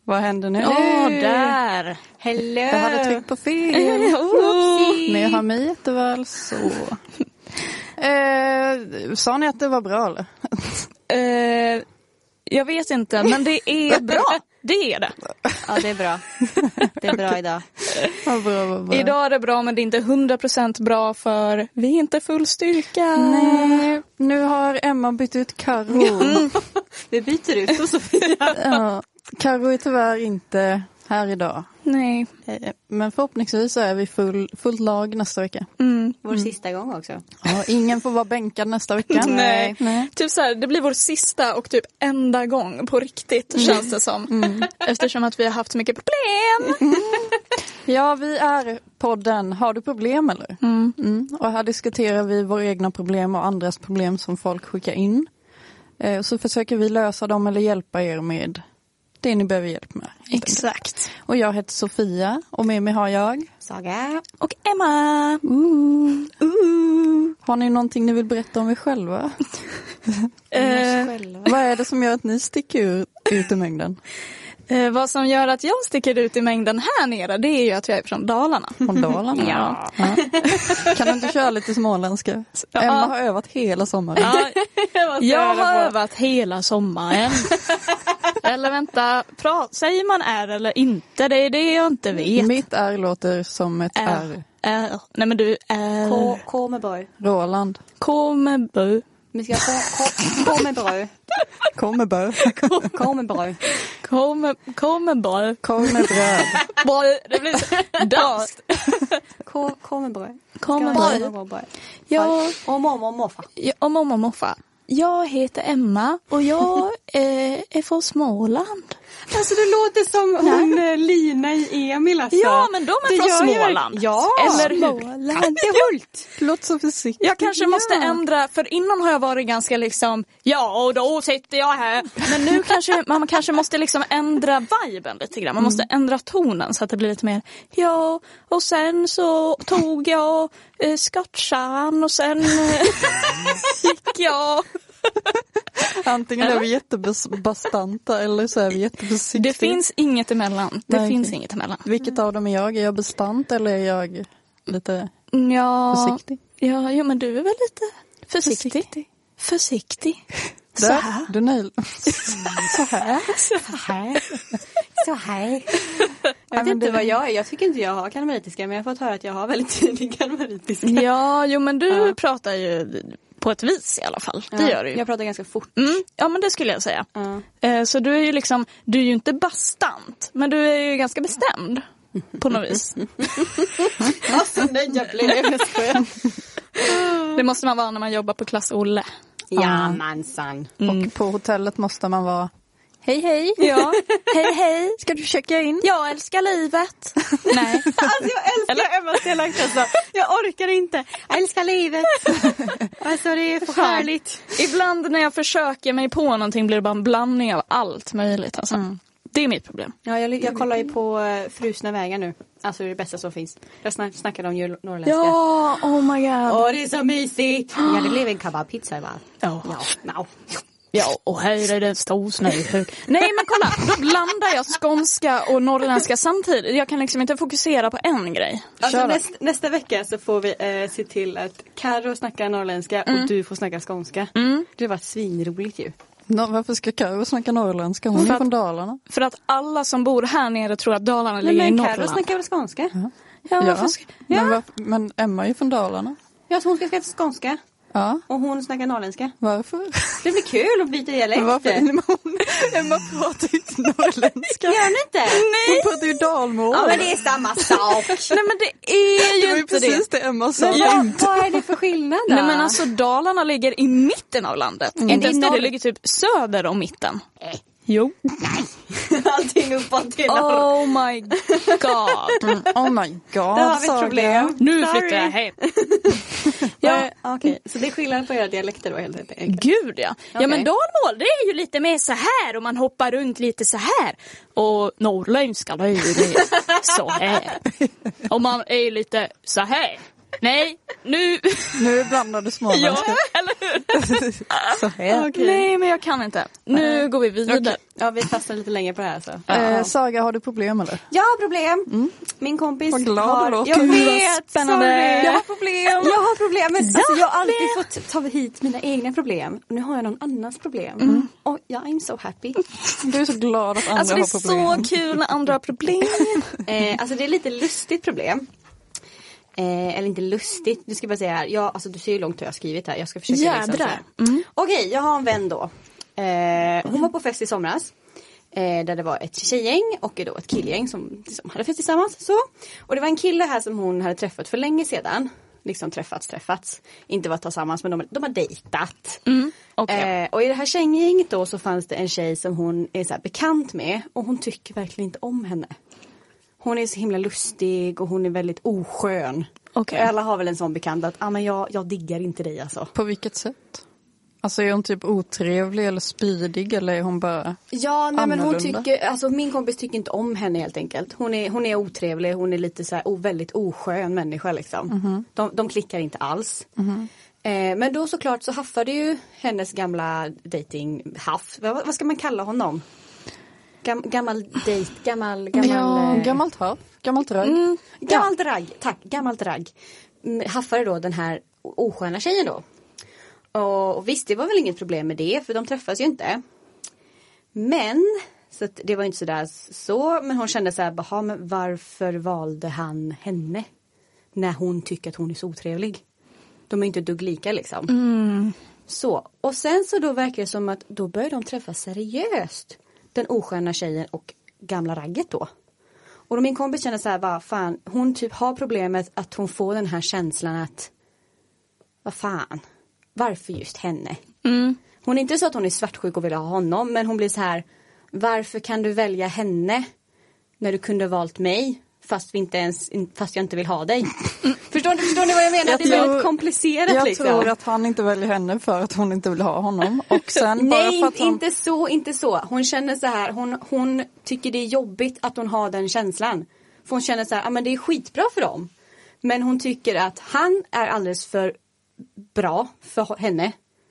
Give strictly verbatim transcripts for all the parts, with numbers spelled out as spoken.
Vad händer nu? Åh, oh, där. Hello. Jag hade tryckt på fel. Oopsie. Men jag har mig jätteväl så. Eh, sa ni att det var bra eller? Eh, jag vet inte, men det är bra. Det är det. Ja, det är bra. Det är bra idag. Vad bra, vad bra. Idag är det bra, men det är inte hundra procent bra för vi är inte full styrka. Nej, nu har Emma bytt ut Karo. Mm. Vi byter ut och Sofia. Ja, Karo är tyvärr inte här idag. Nej. Men förhoppningsvis så är vi full, fullt lag nästa vecka. Mm. Vår mm. sista gång också. Ja, ingen får vara bänkad nästa vecka. Nej. Nej. Typ så här, det blir vår sista och typ enda gång på riktigt, mm. känns det som. Mm. Eftersom att vi har haft mycket problem. Mm. Ja, vi är podden Har du problem eller? Mm. Mm. Och här diskuterar vi våra egna problem och andras problem som folk skickar in. Eh, så försöker vi lösa dem eller hjälpa er med det ni behöver hjälp med. Exakt. Och jag heter Sofia och med mig har jag Saga och Emma. Ooh. Ooh. Har ni någonting ni vill berätta om er själva? eh, Vad är det som gör att ni sticker ut, ut i mängden? Eh, vad som gör att jag sticker ut i mängden här nere, det är ju att jag är från Dalarna. Från Dalarna? Ja. Ja. Kan du inte köra lite småländska? Ja. Emma har övat hela sommaren. Ja, jag har övat hela sommaren. Eller vänta, pra- säger man är eller inte? Det är det jag inte vet. Mitt är låter som ett R. R. R. Nej men du är... K, K med borg. Roland. K med bö. Vi ska K, K, K med bröd. K med bö. K med bröd. K med, K med bröd. K med bröd. Bröd. Det blir så danskt. K, K med bröd. K med bröd. Ja. Och mormor och morfar. Ja, och mormor och morfar. Jag heter Emma och jag eh, är från Småland. Alltså det låter som hon Nej. Lina i Emil alltså. Ja, men de är det från Småland. Ja, eller hur? Kattehult. Låter så försiktigt. Jag kanske ja. måste ändra, för innan har jag varit ganska liksom, ja och då sitter jag här. Men nu kanske man kanske måste liksom ändra viben lite grann. Man måste mm. ändra tonen så att det blir lite mer, ja och sen så tog jag eh, scotchan och sen eh, gick jag. Antingen eller? Är vi jättebastanta eller så är vi jätteförsiktiga. Det finns inget emellan. Det Nej, finns okay. inget emellan. Vilket av dem är jag? Är jag bastant eller är jag lite ja, försiktig? Ja, jo, men du är väl lite försiktig. Försiktig. försiktig. Så Där, här. Du nöjd. Så här. Så här. Så här. Jag vet inte vad jag är. Jag tycker inte jag har kalmaritiska, men jag har fått höra att jag har väldigt tydlig kalmaritiska. Ja, jo, men du ja. pratar ju på ett vis i alla fall. Det ja, gör du ju. Jag pratar ganska fort. Mm, ja, men det skulle jag säga. Ja. Eh, så du är ju liksom, du är ju inte bastant, men du är ju ganska bestämd på något vis. Alltså, nej, jag blev det måste man vara när man jobbar på Klass Olle. Ja, mansan. Mm. Och på hotellet måste man vara hej, hej. Ja, hej, hej. Ska du checka in? Jag älskar livet. Nej. Alltså, jag älskar Emmas dialekt alltså. Jag orkar inte. Jag älskar livet. Alltså, det är för härligt. Ibland när jag försöker mig på någonting blir det bara en blandning av allt möjligt. Alltså. Mm. Det är mitt problem. Ja, jag, jag kollar ju på uh, Frusna vägar nu. Alltså det är det bästa som finns. Jag snack, snackade om ju norrländska. Ja, oh my god. Åh, det är så mysigt. Ja, det blev en kebabpizza va? Ja. Ja, no. Ja, och här är det en stor snöhög. Nej, men kolla, då blandar jag skånska och norrländska samtidigt. Jag kan liksom inte fokusera på en grej. Alltså näst, nästa vecka så får vi eh, se till att Karo snackar norrländska mm. och du får snacka skånska. Mm. Det var svinroligt ju. No, varför ska Karo snacka norrländska? Hon är för från att, Dalarna. För att alla som bor här nere tror att Dalarna ligger men i Norrland. Karo snackar väl skånska? Ja, ja, ja. Ska, men, ja. var, men Emma är från Dalarna. Ja, så hon ska snacka skånska. Ja. Och hon snackar norrländska. Varför? Det blir kul att byta dialekt. Varför? Emma pratar ju inte norrländska. Gör hon inte? Nej. Hon pratar ju dalmål. Ja, men det är samma sak. Nej, men det är ju det var ju inte precis det. det Emma sa. Ja, vad är det för skillnad då? Nej, men alltså Dalarna ligger i mitten av landet. Mm. Inte ens det, det ligger typ söder om mitten. Äh. Jo. Nej. Allting uppåt till norr. Oh my god. Mm. Oh my god. Då har vi ett problem. Nu Sorry. flyttar jag hem. Ja, okej. Okay. Så det är skillnad på era dialekter då helt enkelt? Gud, ja. Okay. Ja, men dalmål, det är ju lite mer så här och man hoppar runt lite så här. Och norrländska, det är ju det så här. Och man är lite så här. Nej, nu... Nu blandar du små. Ja, eller hur? Så här. Okay. Nej, men jag kan inte. Nu uh, går vi vidare. Okay. Ja, vi fastnar lite längre på det här. Så. Uh, Saga, har du problem eller? Jag har problem. Mm. Min kompis Vad glad har... du låter. Jag vet, spännande. Sorry. Jag har problem. Jag har problem. Men, alltså, jag har alltid fått ta hit mina egna problem. Nu har jag någon annans problem. Mm. Och jag I'm so happy. Du är så glad att andra alltså, har problem. Det är så kul när andra har problem. eh, alltså det är lite lustigt problem. Eh, eller inte lustigt. Du ska bara säga här. Jag, alltså, du ser hur långt jag har skrivit här. Jag ska försöka Jädrar. liksom, mm. Okej, okay, jag har en vän då. Eh, hon var på fest i somras. Eh, där det var ett tjejgäng och då ett killgäng som, som hade fest tillsammans. Så. Och det var en kille här som hon hade träffat för länge sedan. Liksom träffats, träffats. Inte varit tillsammans, men de, de har dejtat. Mm. Okay. Eh, och i det här tjejgänget då så fanns det en tjej som hon är så här bekant med. Och hon tycker verkligen inte om henne. Hon är så himla lustig och hon är väldigt oskön. Okay. Alla har väl en sån bekant att ah, men jag, jag diggar inte dig alltså. På vilket sätt? Alltså är hon typ otrevlig eller spydig eller är hon bara Ja, nej, men hon annorlunda? tycker, alltså min kompis tycker inte om henne helt enkelt. Hon är, hon är otrevlig, hon är lite så här, oh, väldigt oskön människa liksom. Mm-hmm. De, de klickar inte alls. Mm-hmm. Eh, men då såklart så haffade ju hennes gamla dating-haff. Vad, vad ska man kalla honom? Gam, gammal dejt, gammal, gammal... Ja, gammalt haff, gammalt ragg. Mm, gammalt ja. ragg, tack, gammalt ragg. Haffade då den här osköna tjejen då. Och, och visst, det var väl inget problem med det, för de träffas ju inte. Men, så att det var inte sådär så, men hon kände så här, baha, men varför valde han henne? När hon tycker att hon är så otrevlig. De är inte dugg lika liksom. Mm. Så, och sen så då verkar det som att då börjar de träffas seriöst. Den osköna tjejen och gamla ragget då. Och då min kompis känner så här, vad fan, hon typ har problemet att hon får den här känslan att, vad fan, varför just henne? Mm. Hon är inte så att hon är svartsjuk och vill ha honom, men hon blir så här, varför kan du välja henne när du kunde valt mig? Fast, vi inte ens, fast jag inte vill ha dig. Mm. Förstår, ni, förstår ni vad jag menar? Jag det är tror, väldigt komplicerat. Jag liksom. tror att han inte väljer henne för att hon inte vill ha honom. Och sen Nej, bara för att hon... inte så, inte så. Hon känner så här, hon, hon tycker det är jobbigt att hon har den känslan. För hon känner så här, ah, men det är skitbra för dem. Men hon tycker att han är alldeles för bra för henne.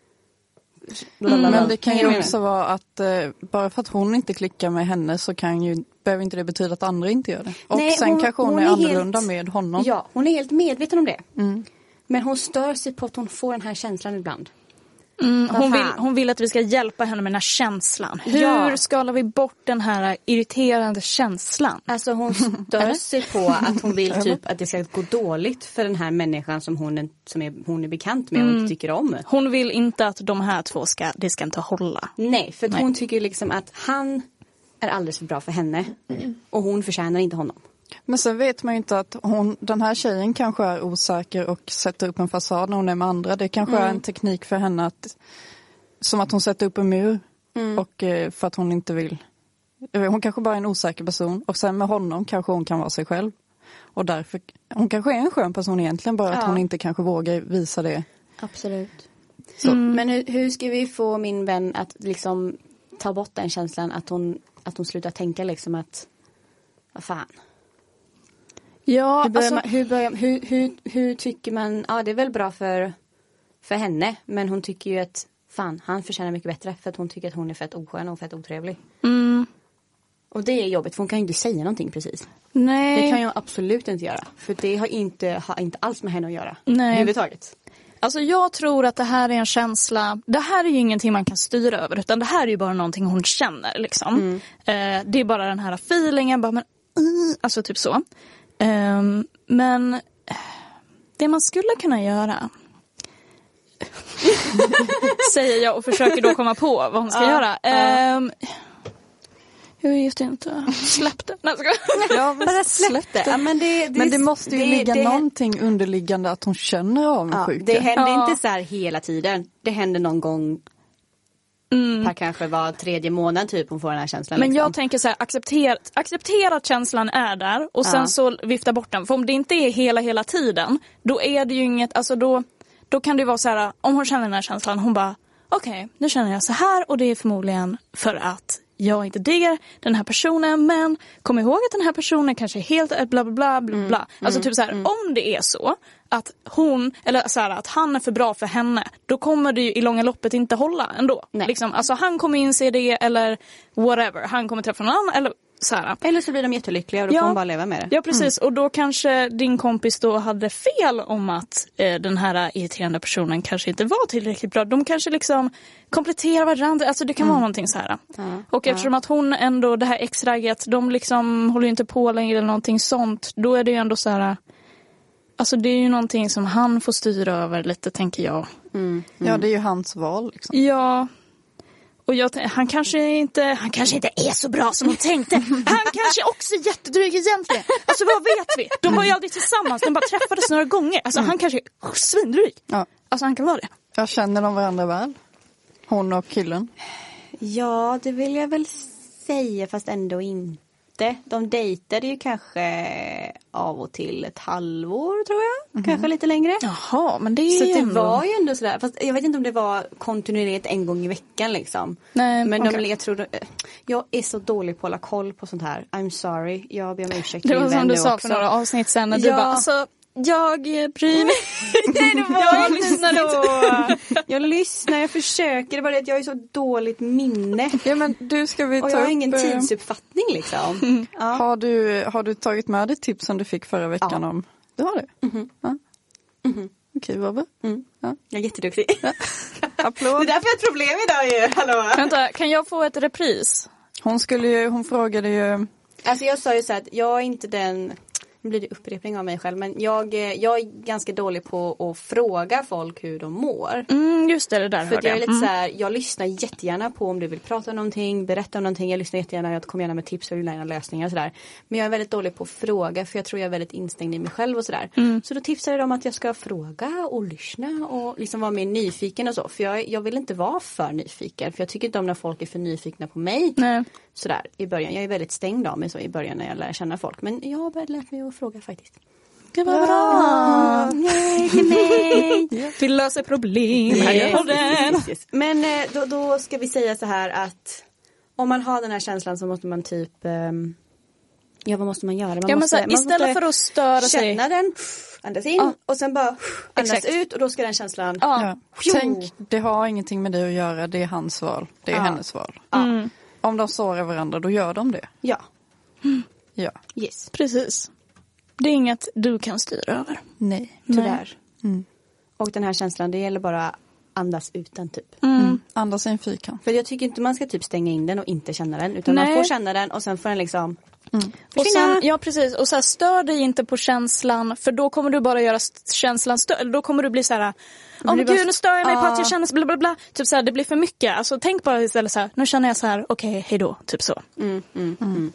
Mm, men det kan ju också vara att eh, bara för att hon inte klickar med henne så kan ju, behöver inte det betyda att andra inte gör det. Och Nej, sen hon, kanske hon, hon är, är annorlunda helt, med honom. Ja, hon är helt medveten om det. Mm. Men hon stör sig på att hon får den här känslan ibland. Mm, hon, vill, hon vill att vi ska hjälpa henne med den här känslan. Hur ja. skalar vi bort den här irriterande känslan? Alltså hon stör sig på att hon vill typ att det ska gå dåligt för den här människan som hon är, som är, hon är bekant med och mm. inte tycker om. Hon vill inte att de här två ska, det ska inte hålla. Nej, för Nej. hon tycker liksom att han är alldeles för bra för henne. Mm. Och hon förtjänar inte honom. Men sen vet man ju inte att hon, den här tjejen kanske är osäker och sätter upp en fasad när hon är med andra. Det kanske mm. är en teknik för henne att, som att hon sätter upp en mur mm. och för att hon inte vill. Hon kanske bara är en osäker person och sen med honom kanske hon kan vara sig själv. Och därför, hon kanske är en skön person egentligen, bara ja. att hon inte kanske vågar visa det. Absolut. Mm. Men hur, hur ska vi få min vän att liksom ta bort den känslan att hon, att hon slutar tänka liksom att, vad fan. Ja, hur, börjar alltså, man, hur, börjar, hur, hur, hur tycker man, ja det är väl bra för, för henne, men hon tycker ju att fan, han förtjänar mycket bättre för att hon tycker att hon är fett oskön och fett otrevlig. Mm. Och det är jobbigt för hon kan ju inte säga någonting precis. Nej. Det kan jag absolut inte göra, för det har inte, har inte alls med henne att göra. Nej. Överhuvudtaget. Alltså jag tror att det här är en känsla, det här är ju ingenting man kan styra över, utan det här är ju bara någonting hon känner liksom. Mm. Eh, det är bara den här feelingen, bara, men, uh, alltså typ så. Um, men det man skulle kunna göra säger jag och försöker då komma på vad hon ska ja, göra. Ja. Um, jag vet inte. Släpp det. Nej, ja, bara släpp det. Ja, men, det, det men det måste ju det, ligga det, någonting underliggande att hon känner avundsjuka. Ja, det händer ja. inte så här hela tiden. Det händer någon gång mm. per kanske var tredje månad typ hon får den här känslan. Men liksom. jag tänker så här, acceptera, acceptera att känslan är där och sen ja. så vifta bort den. För om det inte är hela hela tiden, då är det ju inget, alltså då, då kan det vara så här, om hon känner den här känslan, hon bara okej, okay, nu känner jag så här och det är förmodligen för att jag inte diggar den här personen, men kom ihåg att den här personen kanske är helt bla bla bla bla Mm, bla. Alltså mm, typ så här, mm. om det är så att hon, eller så här, att han är för bra för henne, då kommer det ju i långa loppet inte hålla ändå. Liksom, alltså han kommer inse det, eller whatever, han kommer träffa någon annan, eller så här. Eller så blir de jättelyckliga och då Ja. får man bara leva med det. Ja, precis. Mm. Och då kanske din kompis då hade fel om att eh, den här irriterande personen kanske inte var tillräckligt bra. De kanske liksom kompletterar varandra. Alltså det kan mm. vara någonting så här. Ja. Och eftersom ja. att hon ändå, det här ex-ragget, de liksom håller ju inte på längre eller någonting sånt. Då är det ju ändå så här. Alltså det är ju någonting som han får styra över lite, tänker jag. Mm. Mm. Ja, det är ju hans val liksom. Ja. Och jag, han kanske inte han kanske inte är så bra som hon tänkte. Han kanske också är jättedryg egentligen. Alltså vad vet vi? De var ju aldrig tillsammans. De bara träffades några gånger. Alltså han kanske är svindryg. Ja. Alltså han kan vara det. Jag känner de varandra väl? Hon och killen? Ja, det vill jag väl säga, fast ändå inte. De dejtade ju kanske av och till ett halvår, tror jag. Mm. Kanske lite längre. Jaha, men det är så ju det ändå... var ju ändå sådär. Fast jag vet inte om det var kontinuerligt en gång i veckan liksom. Nej, men okay. de, jag tror... Jag är så dålig på att hålla koll på sånt här. I'm sorry. Jag ber om ursäkt. Det var som du sa också. för några avsnitt sen. När ja. du bara, alltså... Jag bryr mig. Nej, det var jag lyssnar då. Jag lyssnar, jag försöker. Det är bara det att jag är så dåligt minne. Ja, men du ska vi ta och jag har upp... ingen tidsuppfattning liksom. Ja. Har, du, har du tagit med dig tips som du fick förra veckan ja. om? Du har det? Mm-hmm. Ja. Mm-hmm. Okej, Bobbe. Mm. Ja. Jag är jätteduktig. Ja. Applåd. Det är därför jag har ett problem idag ju. Hallå. Vänta, kan jag få ett repris? Hon skulle ju, hon frågade ju... Alltså jag sa ju så här att jag är inte den... Nu blir det upprepning av mig själv. Men jag, jag är ganska dålig på att fråga folk hur de mår. Mm, just det, det där För hörde jag är lite mm. så här, jag lyssnar jättegärna på om du vill prata om någonting, berätta om någonting. Jag lyssnar jättegärna, jag kommer gärna med tips och gärna lösningar och sådär. Men jag är väldigt dålig på att fråga, för jag tror jag är väldigt instängd i mig själv och sådär. Mm. Så då tipsade de att jag ska fråga och lyssna och liksom vara mer nyfiken och så. För jag, jag vill inte vara för nyfiken, för jag tycker inte om när folk är för nyfikna på mig. Nej. Sådär i början. Jag är väldigt stängd av mig så i början när jag lär känna folk. Men jag har börjat lära mig att fråga faktiskt. Det var bra! Nej, till mig! Vi löser problem här yes, på den. yes, yes. Men då, då ska vi säga så här att om man har den här känslan så måste man typ... Um, ja, vad måste man göra? Man ja, måste, men så här, istället måste för att störa känna sig... Känna den, andas in ah. och sen bara andas Exakt. ut och då ska den känslan... Ah. Ja. Tänk, det har ingenting med det att göra. Det är hans val. Det är ah. hennes val. Mm. Om de sårar varandra, då gör de det. Ja. Mm. Ja. Yes. Precis. Det är inget du kan styra över. Nej. Tyvärr. Mm. Och den här känslan, det gäller bara andas ut den typ. Mm. Mm. Andas i en fyrkant. För jag tycker inte man ska typ stänga in den och inte känna den. Utan Nej. man får känna den och sen får den liksom... Mm. Och sen, ja precis, och så här, stör dig inte på känslan, för då kommer du bara göra känslan större. Då kommer du bli så här: åh men gud, nu stör jag mig ah. på att jag känner så bla bla bla. Typ så här, det blir för mycket. Alltså tänk bara istället så här, nu känner jag så här, okej, okay, hej då, typ så. Mm, mm, mm.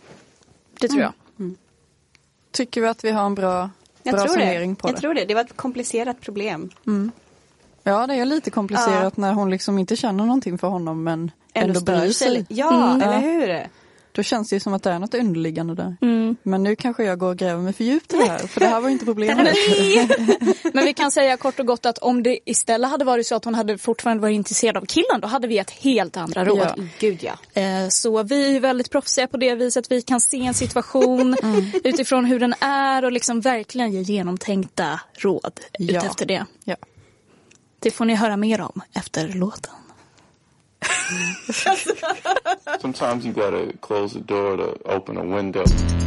Det tror jag. Mm. Tycker vi att vi har en bra, jag bra tror summering på jag det? Jag tror det. Det var ett komplicerat problem. Mm. Ja, det är lite komplicerat ja. när hon liksom inte känner någonting för honom men ändå, ändå bryr sig. Ja, mm. eller hur? Då känns det ju som att det är något underliggande där. Mm. Men nu kanske jag går och gräver mig för djupt i det här. För det här var inte problemet. Men vi kan säga kort och gott att om det istället hade varit så att hon hade fortfarande varit intresserad av killen, då hade vi ett helt andra råd. Ja. Gud ja. Så vi är väldigt proffsiga på det viset. Vi kan se en situation mm. utifrån hur den är och liksom verkligen ge genomtänkta råd ja. utefter det. Ja. Det får ni höra mer om efter låten. Sometimes you gotta close the door to open a window.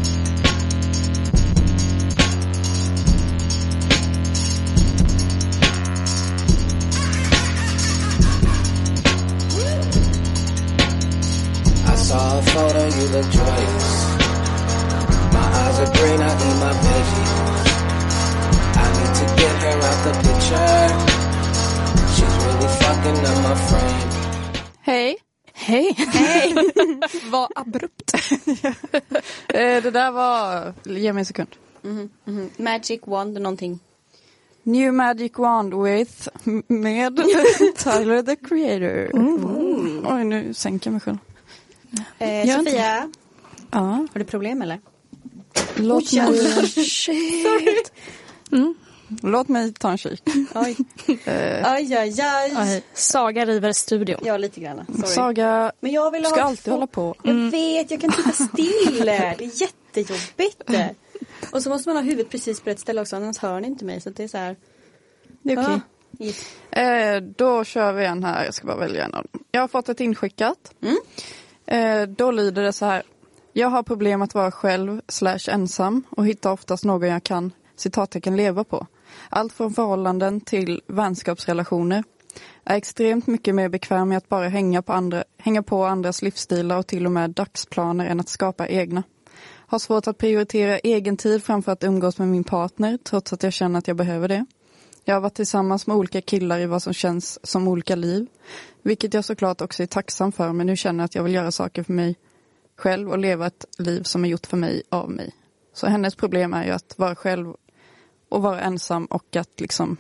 I saw a photo, you look joyous. My eyes are green, I eat my veggies. I need to get her out the picture. She's really fucking up my frame. Hej. Hej. Hej. Vad abrupt. Det där var... Ge mig en sekund. Mm-hmm. Mm-hmm. Magic Wand någonting. New Magic Wand with... Med Tyler the Creator. Mm. Oj, nu sänker jag mig själv. Eh, Sofia. Ja. Har du problem eller? Låt mig... Shit. Mm. Låt mig ta en kik. Oj. uh. Aj, aj, aj. Aj. Saga river studion. Ja, lite grann. Sorry. Saga Men jag vill ska ha alltid två... hålla på. Jag mm. vet, jag kan titta still. Det är jättejobbigt. Och så måste man ha huvudet precis på rätt ställe också. Annars hör ni inte mig. Så det är så här... Det är okej. Okay. Yes. Eh, då kör vi en här. Jag ska bara välja en av dem. Jag har fått ett inskickat. Mm. Eh, då lyder det så här. Jag har problem att vara själv slash ensam och hittar oftast någon jag kan citattecken leva på. Allt från förhållanden till vänskapsrelationer. Är extremt mycket mer bekväm med att bara hänga på, andra, hänga på andras livsstilar och till och med dagsplaner än att skapa egna. Har svårt att prioritera egen tid framför att umgås med min partner trots att jag känner att jag behöver det. Jag har varit tillsammans med olika killar i vad som känns som olika liv. Vilket jag såklart också är tacksam för, men nu känner jag att jag vill göra saker för mig själv och leva ett liv som är gjort för mig av mig. Så hennes problem är ju att vara själv och vara ensam och att liksom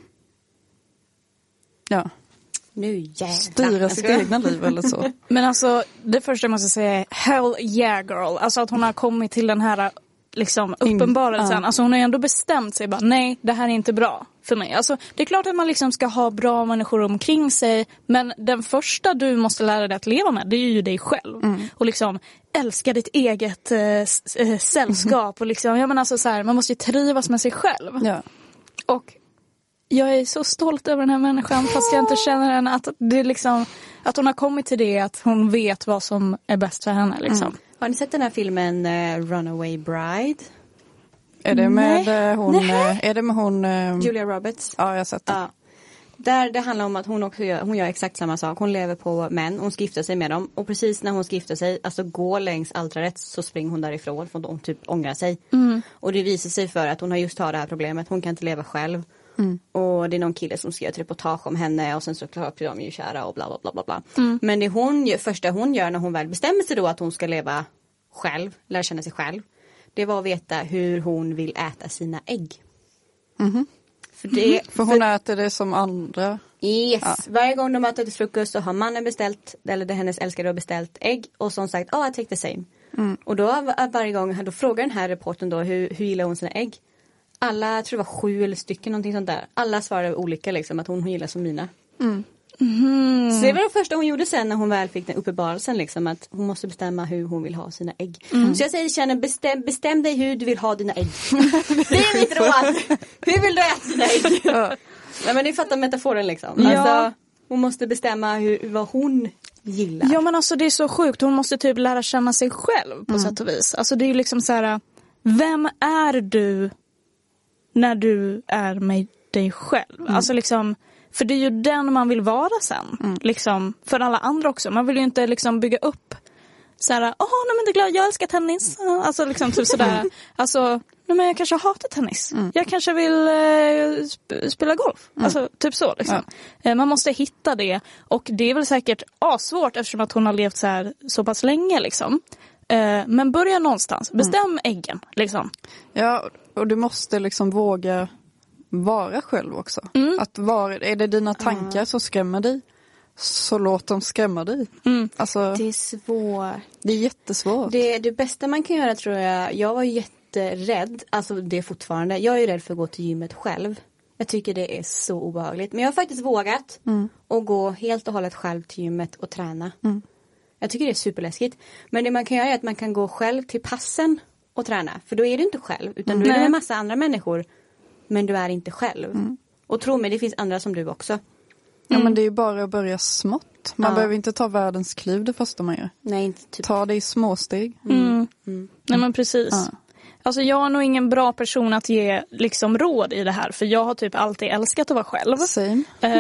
ja, nu jävlar. styra sitt egna liv eller så. Men alltså, det första jag måste säga är hell yeah girl. Alltså att hon har kommit till den här liksom uppenbarelsen. In, alltså hon har ändå bestämt sig bara, nej, det här är inte bra för mig. Alltså det är klart att man liksom ska ha bra människor omkring sig, men den första du måste lära dig att leva med, det är ju dig själv. Mm. Och liksom älska ditt eget äh, äh, sällskap och liksom, ja men alltså så här, man måste ju trivas med sig själv. Ja. Och jag är så stolt över den här människan fast jag inte känner henne, att det är liksom att hon har kommit till det, att hon vet vad som är bäst för henne liksom. Mm. Har ni sett den här filmen uh, Runaway Bride? Är det med Nej. hon Nej. är det med hon uh... Julia Roberts? Ja, jag har sett det. Ja. Där det handlar om att hon också gör, hon gör exakt samma sak. Hon lever på män, hon ska gifta sig med dem och precis när hon ska gifta sig, alltså gå längs altaret, så springer hon därifrån för att hon typ ångrar sig. Mm. Och det visar sig för att hon har just har det här problemet, hon kan inte leva själv. Mm. Och det är någon kille som skrev ett reportage om henne och sen så klart de ju kära och bla bla bla bla bla. Mm. Men det hon gör, första hon gör när hon väl bestämmer sig då att hon ska leva själv, lära känna sig själv, det var att veta hur hon vill äta sina ägg. Mm. För, det, för hon för, äter det som andra. Yes, ja. Varje gång de äter till frukost så har mannen beställt, eller det hennes älskare har beställt ägg och som sagt, ja, oh, I take the same. Mm. Och då varje gång, då frågar den här reporten då hur, hur gillar hon sina ägg? Alla, jag tror det var sju eller stycken, någonting sånt där. Alla svarade olika liksom, att hon, hon gillar som mina. Mm. Mm. Så det var det första hon gjorde sen när hon väl fick den uppenbarelsen liksom, att hon måste bestämma hur hon vill ha sina ägg. Mm. Så jag säger, känner, bestäm, bestäm dig hur du vill ha dina ägg. Det är mitt råd. Hur vill du äta dina ägg? Ja. Nej, men ni fattar metaforen liksom. Ja. Alltså, hon måste bestämma hur, vad hon gillar. Ja, men alltså det är så sjukt. Hon måste typ lära känna sig själv på mm. sätt och vis. Alltså det är ju liksom så här, vem är du när du är med dig själv? Mm. Alltså liksom, för det är ju den man vill vara sen. Mm. Liksom, för alla andra också. Man vill ju inte liksom bygga upp så här, åh, nej men det är glad, jag älskar tennis. Alltså liksom typ sådär. Alltså, nej men jag kanske hatar tennis. Mm. Jag kanske vill eh, sp- spela golf. Mm. Alltså typ så liksom. Ja. Eh, man måste hitta det. Och det är väl säkert asvårt eftersom att hon har levt så här så pass länge liksom. Eh, men börja någonstans. Bestäm mm. äggen liksom. Ja, och du måste liksom våga vara själv också. Mm. Att vara, är det dina tankar uh. som skrämmer dig, så låt dem skrämma dig. Mm. Alltså, det är svårt. Det är jättesvårt. Det, det bästa man kan göra tror jag, jag var jätterädd, alltså det är fortfarande, jag är rädd för att gå till gymmet själv. Jag tycker det är så obehagligt. Men jag har faktiskt vågat mm. att gå helt och hållet själv till gymmet och träna. Mm. Jag tycker det är superläskigt. Men det man kan göra är att man kan gå själv till passen och träna. För då är du inte själv, utan mm. du är med en massa andra människor. Men du är inte själv. Mm. Och tro mig, det finns andra som du också. Ja, mm. men det är ju bara att börja smått. Man ja. behöver inte ta världens kliv det första man gör. Nej, inte typ. Ta det i småsteg. Mm. Mm. Mm. Nej, men precis. Ja. Alltså jag är nog ingen bra person att ge liksom råd i det här. För jag har typ alltid älskat att vara själv. Same.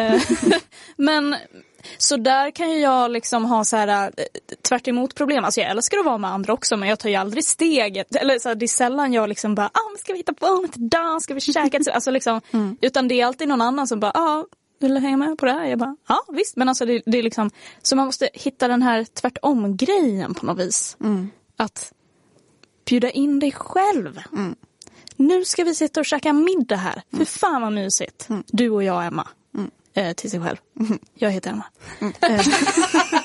Men så där kan ju jag liksom ha så här tvärt emot problem. Alltså jag älskar att vara med andra också, men jag tar ju aldrig steget. Eller så här, det är sällan jag liksom bara, ah, ska vi hitta på något idag? Ska vi käka? Alltså liksom, mm. utan det är alltid någon annan som bara, ah, vill du hänga med på det här? Jag bara, ja visst. Men alltså det, det är liksom, så man måste hitta den här tvärtom grejen på något vis. Mm. Att bjuda in dig själv. Mm. Nu ska vi sitta och käka middag här. Mm. För fan vad mysigt. Mm. Du och jag, Emma. Mm. Eh, till sig själv. Mm. Jag heter Emma. Mm.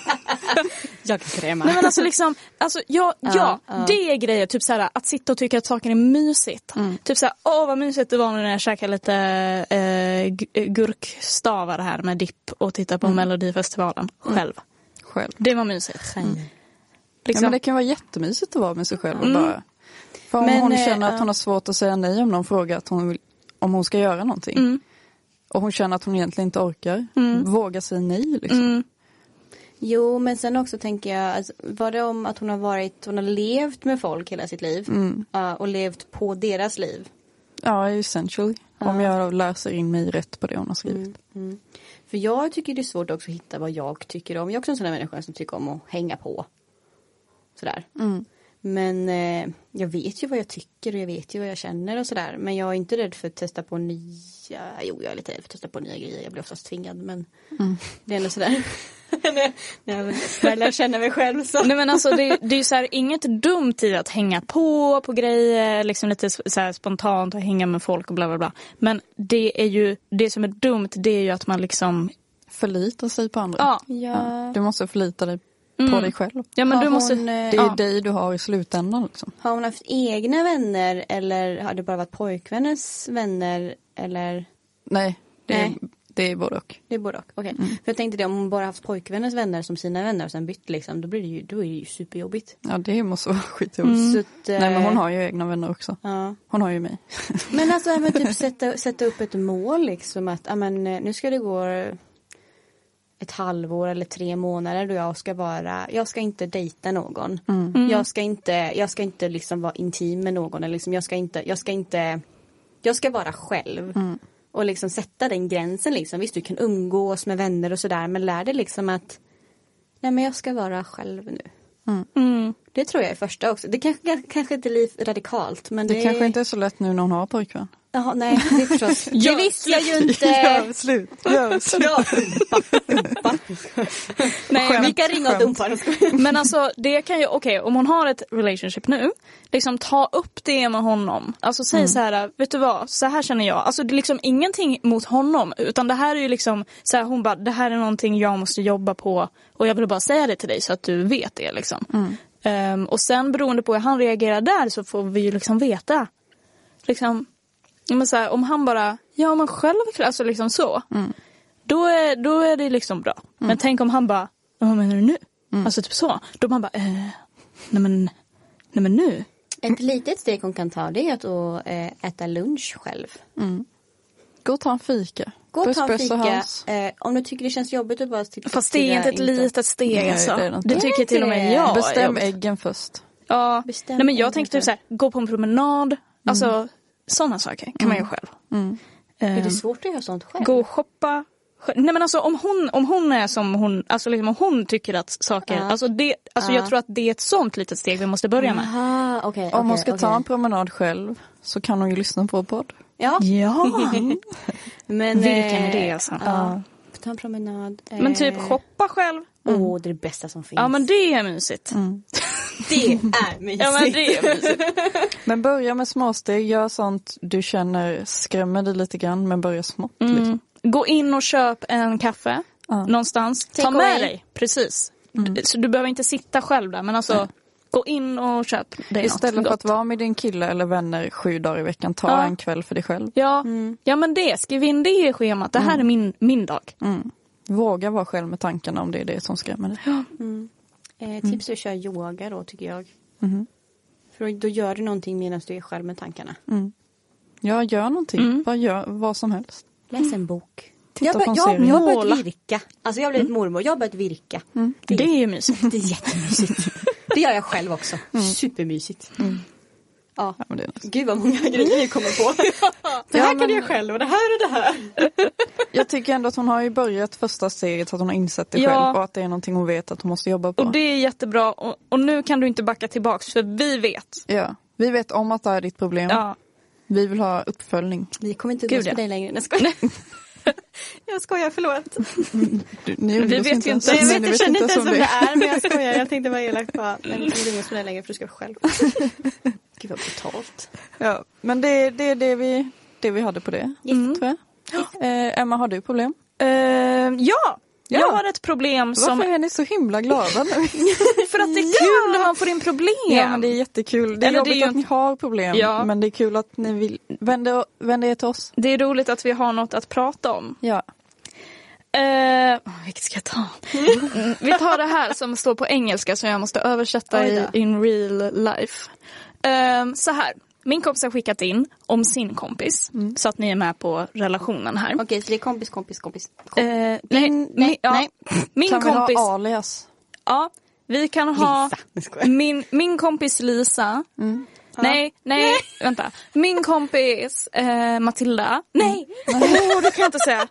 Jag kan kräma. Nej men alltså liksom, alltså ja, ja, Ja, ja. det är grejer, typ såhär att sitta och tycka att saker är mysigt. Mm. Typ såhär, åh vad mysigt det var när jag käkade lite eh, gu- gurkstavar här med dipp och titta på Mm. Melodifestivalen själv. Själv. Det var mysigt. Mm. Ja, Liksom. men det kan vara jättemysigt att vara med sig själv och Mm. bara... För om Men, hon eh, känner att ja. hon har svårt att säga nej om någon frågar att hon vill, om hon ska göra någonting. Mm. Och hon känner att hon egentligen inte orkar. Mm. Våga säga nej liksom. Mm. Jo, men sen också tänker jag, alltså, var det om att hon har varit, hon har levt med folk hela sitt liv. Mm. Ja, och levt på deras liv. Ja, essentially. Om jag läser in mig rätt på det hon har skrivit. Mm, mm. För jag tycker det är svårt också att hitta vad jag tycker om. Jag är också en sån där människa som tycker om att hänga på. Sådär. Mm. Men eh, jag vet ju vad jag tycker och jag vet ju vad jag känner och sådär. Men jag är inte rädd för att testa på nya... Jo, jag är lite rädd för att testa på nya grejer. Jag blir oftast tvingad, men Mm. det är ändå sådär. när jag väl lär känna mig själv så. Nej men alltså det, det är ju så här, inget dumt i att hänga på på grejer, liksom lite så här spontant och hänga med folk och bla bla bla. Men det är ju, det som är dumt, det är ju att man liksom... Förlita sig på andra. Ja. Ja. Du måste förlita dig Mm. på dig själv. Ja men Har du måste... hon, eh, Det är ja. dig du har i slutändan liksom. Har hon haft egna vänner eller har det bara varit pojkvänners vänner eller? Nej, det är, Nej. det är både och. Det är både och. Okej. För jag tänkte det, om hon bara haft pojkvänners vänner som sina vänner och sen bytt liksom, då blir det ju, då är det ju superjobbigt. Ja, det måste vara skitjobbigt. Mm. Så att, eh, Nej, men hon har ju egna vänner också. Ja. Hon har ju mig. Men alltså även typ sätta, sätta upp ett mål liksom att, ja men nu ska det gå ett halvår eller tre månader då jag ska vara, jag ska inte dejta någon. Mm. Jag ska inte, jag ska inte liksom vara intim med någon eller liksom jag ska inte, jag ska inte, jag ska vara själv. Mm. Och liksom sätta den gränsen liksom. Visst, du kan umgås med vänner och sådär, men lär dig liksom att nej men jag ska vara själv nu. Mm. Det tror jag är första också. Det kanske, kanske inte är liv radikalt, men det, Det kanske inte är så lätt nu när hon har pojkvän. Jaha, nej, det förstås. Ja, det visste jag ju inte. Gör slut. Gör slut. Ja, dumpa, dumpa. Nej, Skämt. Vi kan ringa och dumpa. men alltså det kan ju, okej, om hon har ett relationship nu, liksom ta upp det med honom. Alltså säg så här, vet du vad, så här känner jag. Alltså det är liksom ingenting mot honom, utan det här är ju liksom så här, hon bara, det här är någonting jag måste jobba på och jag vill bara säga det till dig så att du vet det liksom. Mm. Um, och sen beroende på hur han reagerar där så får vi ju liksom veta. Liksom, men så här, om han bara, ja men själv, alltså liksom så. Mm. Då är, då är det liksom bra. Mm. Men tänk om han bara, vad menar du nu? Mm. Alltså typ så. Då man bara, eh, nej men, nej men nu. Ett litet steg hon kan ta, det är att å, äh, äta lunch själv. Mm. Gå och ta en fika. Gå och ta en Espresso fika. House. Eh, om du tycker det känns jobbigt att bara sitta Fast det är inte ett litet steg Nej, alltså. det är Det, det inte. tycker till och med jag. Bestäm är jobbigt. äggen först. Ja. Bestäm Nej men jag äggen tänkte typ först. så här, gå på en promenad. Alltså sådana saker kan man göra själv. Mm. Är det Ehm, svårt att göra sånt själv? Gå och shoppa. Nej men alltså om hon, om hon är som hon, alltså liksom om hon tycker att saker, Ja. alltså, det, alltså Ja. jag tror att det är ett sånt litet steg vi måste börja med. Aha, okej. Om hon okej, ska ta okej. en promenad själv så kan hon ju lyssna på podd. Ja, Ja. men... Vilken eh, idé alltså. Ja. Ta en promenad. eh, Men typ shoppa själv. Åh, det är det bästa som finns. Ja men det är mysigt. Mm. det är mysigt. Ja men det är mysigt. Men börja med småsteg. Gör sånt du känner skrämmer dig lite grann. Men börja smått. Mm. Liksom. Gå in och köp en kaffe Ja. någonstans. Ta Take med away. dig, precis. Mm. Så du behöver inte sitta själv där men alltså gå in och köp dig Istället något för att gott. vara med din kille eller vänner sju dagar i veckan. Ta Ja. en kväll för dig själv. Ja, Mm. ja men det, skriv in det i schemat. Det här är min, min dag. Mm. Våga vara själv med tankarna om det är det som skrämmer dig. Mm. Eh, tips är att köra yoga då, tycker jag. Mm. För då, då gör du någonting medan du är själv med tankarna. Mm. Ja, gör någonting. Mm. Bara gör vad som helst. Läs en bok. Titta Jag, på bör, en jag, serie. jag har Måla. börjat virka. Alltså jag har blivit mormor. Jag har börjat virka. Mm. Det är ju mysigt. Det är jättemysigt. Det gör jag själv också. Supermysigt. Ja. Ja, men det är nice. Gud vad många grejer vi kommer på. Det här Ja, kan men- jag själv och det här och det här. Jag tycker ändå att hon har ju börjat första steget så att hon har insett det Ja. själv och att det är någonting hon vet att hon måste jobba på. Och det är jättebra. Och, och nu kan du inte backa tillbaks för vi vet. Ja. Vi vet om att det är ditt problem. Ja. Vi vill ha uppföljning. Vi kommer inte Gud, umgås med ja. dig längre. Jag skojar. Jag skojar, förlåt. Du, ni Vi umgås vet inte ju ens- inte. Nej, jag nej, vet, ni jag känner inte ens om som det är, men jag skojar. Jag tänkte vara elak på. Men vi kommer umgås med dig längre för du ska vara själv. Gud vad brutalt. Ja, men det, det är det vi, det vi hade på det, Mm. tror jag. Eh, Emma, har du problem? Eh, ja, Jag har ett problem som... Varför är ni så himla glada nu? För att det är kul när man får in problem. Ja, men det är jättekul. Det är Eller jobbigt det är ju att ni har problem. Ja. Men det är kul att ni vill vända, vända er till oss. Det är roligt att vi har något att prata om. Ja. Uh, vilket ska jag ta? Mm, vi tar det här som står på engelska som jag måste översätta i in real life. Uh, så här. Min kompis har skickat in om sin kompis. Mm. Så att ni är med på relationen här. Okej, okay, så det är kompis, kompis, kompis. kompis. Uh, nej, nej, mi, ja. nej. Min kan kompis... vi ha alias? Ja, vi kan ha Lisa. min, min kompis Lisa. Mm. Nej, nej, nej, vänta. Min kompis eh, Matilda. Nej, mm. oh, det kan jag inte säga.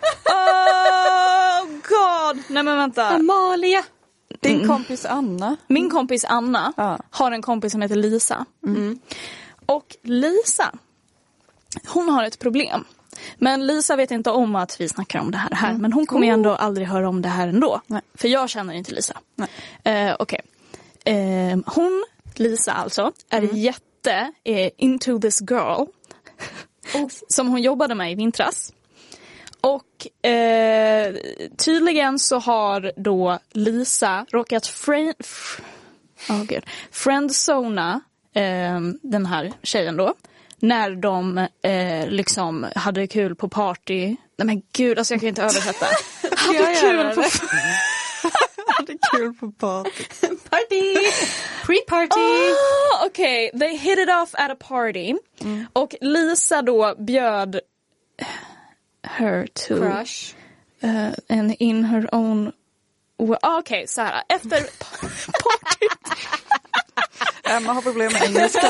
Oh god. Nej men vänta. Amalia. Din Mm. kompis Anna. Min kompis Anna ja. har en kompis som heter Lisa. Mm. Och Lisa, hon har ett problem. Men Lisa vet inte om att vi snackar om det här. här. Mm. Men hon kommer ju ändå aldrig höra om det här ändå. Nej. För jag känner inte Lisa. Nej. Uh, Okej. Okay. Uh, hon, Lisa alltså, är mm. jätte uh, into this girl. Oh. Som hon jobbade med i vintras. Och eh, tydligen så har då Lisa råkat friend, f- oh God, friendzona eh, den här tjejen då. När de eh, liksom hade kul på party. Nej men gud, alltså jag kan inte översätta. hade kul på hade kul på party. Party! Pre-party! Oh, Okej, okay. They hit it off at a party. Mm. Och Lisa då bjöd her to crush uh, and in her own well, okej okay, så här efter party Emma har problem med engelska.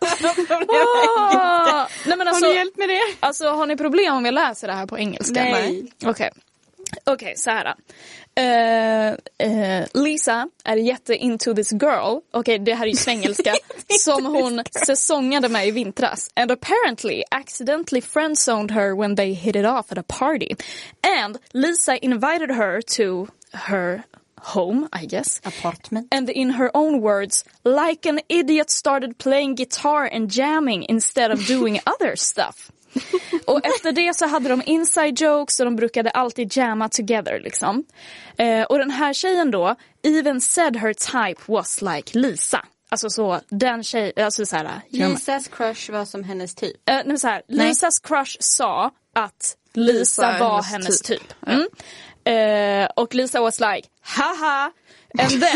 oh, nej men alltså, har ni hjälp med det? Alltså har ni problem om jag läser det här på engelska? Nej. Okej. Okay. Okej, okay, så här. Uh, uh, Lisa är jätte into this girl. Okej, okay, det här är ju svengelska. som hon säsongade med i vintras. And apparently accidentally friendzoned her when they hit it off at a party. And Lisa invited her to her home, I guess. Apartment. And in her own words, like an idiot started playing guitar and jamming instead of doing other stuff. Och efter det så hade de inside jokes och de brukade alltid jamma together liksom. Eh, och den här tjejen då even said her type was like Lisa. Alltså så den tjej, alltså så här, Lisas crush var som hennes typ. Eh, nej, så här, Lisas crush sa att Lisa, Lisa var hennes, hennes typ. typ. Mm. Eh, och Lisa was like, haha. And then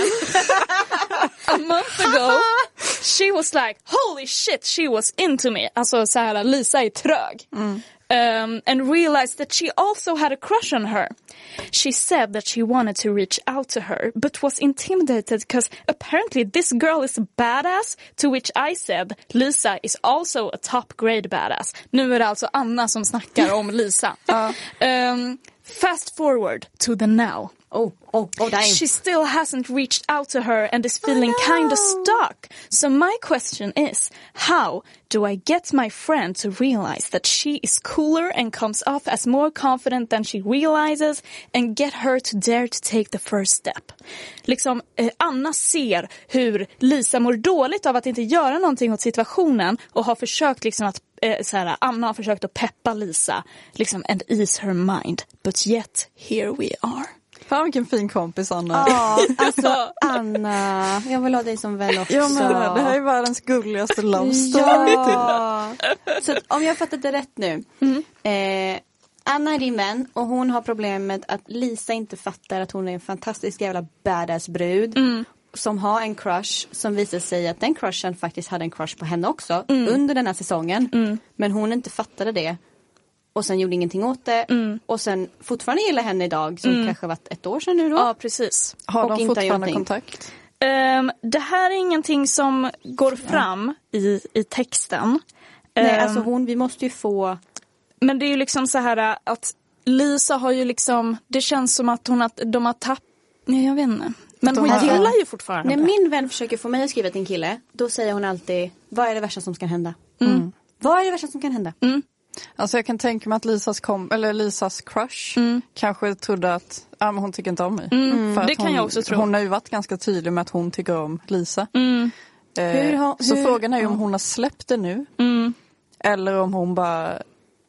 a month ago she was like, holy shit, she was into me. Alltså så här, Lisa är trög. Mm. Um, and realized that she also had a crush on her. She said that she wanted to reach out to her, but was intimidated because apparently this girl is a badass, to which I said Lisa is also a top grade badass. Nu är det alltså Anna som snackar om Lisa. uh. um, fast forward to the now. Oh, oh, oh, damn. She still hasn't reached out to her and is feeling oh, no. kind of stuck. So my question is, how do I get my friend to realize that she is cooler and comes off as more confident than she realizes and get her to dare to take the first step? Liksom, eh, Anna ser hur Lisa mår dåligt av att inte göra någonting åt situationen och har försökt liksom att eh, så här, Anna har försökt att peppa Lisa liksom, and ease her mind. But yet, here we are. Fan vilken fin kompis Anna. Ja, alltså Anna, jag vill ha dig som vän också. Ja, men det här är världens gulligaste love story. Ja. Så om jag fattat det rätt nu. Mm. Eh, Anna är din vän och hon har problem med att Lisa inte fattar att hon är en fantastisk jävla badass brud. Mm. Som har en crush som visar sig att den crushen faktiskt hade en crush på henne också mm. under den här säsongen. Mm. Men hon inte fattade det. Och sen gjorde ingenting åt det. Mm. Och sen fortfarande gillar henne idag. Som mm. kanske varit ett år sedan nu då. Ja, precis. Har och de fortfarande kontakt? Um, det här är ingenting som går fram ja. i, i texten. Nej, um, alltså hon, vi måste ju få... Men det är ju liksom så här att Lisa har ju liksom... Det känns som att hon att de har tappat... Nej, jag vet inte. Men hon alltså, gillar ju fortfarande. När min vän försöker få mig att skriva till en kille. Då säger hon alltid, vad är det värsta som kan hända? Mm. Mm. Vad är det värsta som kan hända? Mm. Alltså jag kan tänka mig att Lisas, kom, eller Lisas crush mm. kanske trodde att ah, men hon tycker inte om mig. Mm. För det att kan hon, jag också tro. Hon har ju varit ganska tydlig med att hon tycker om Lisa. Mm. Eh, hur har, så hur, frågan är ju ja. om hon har släppt det nu. Mm. Eller om hon bara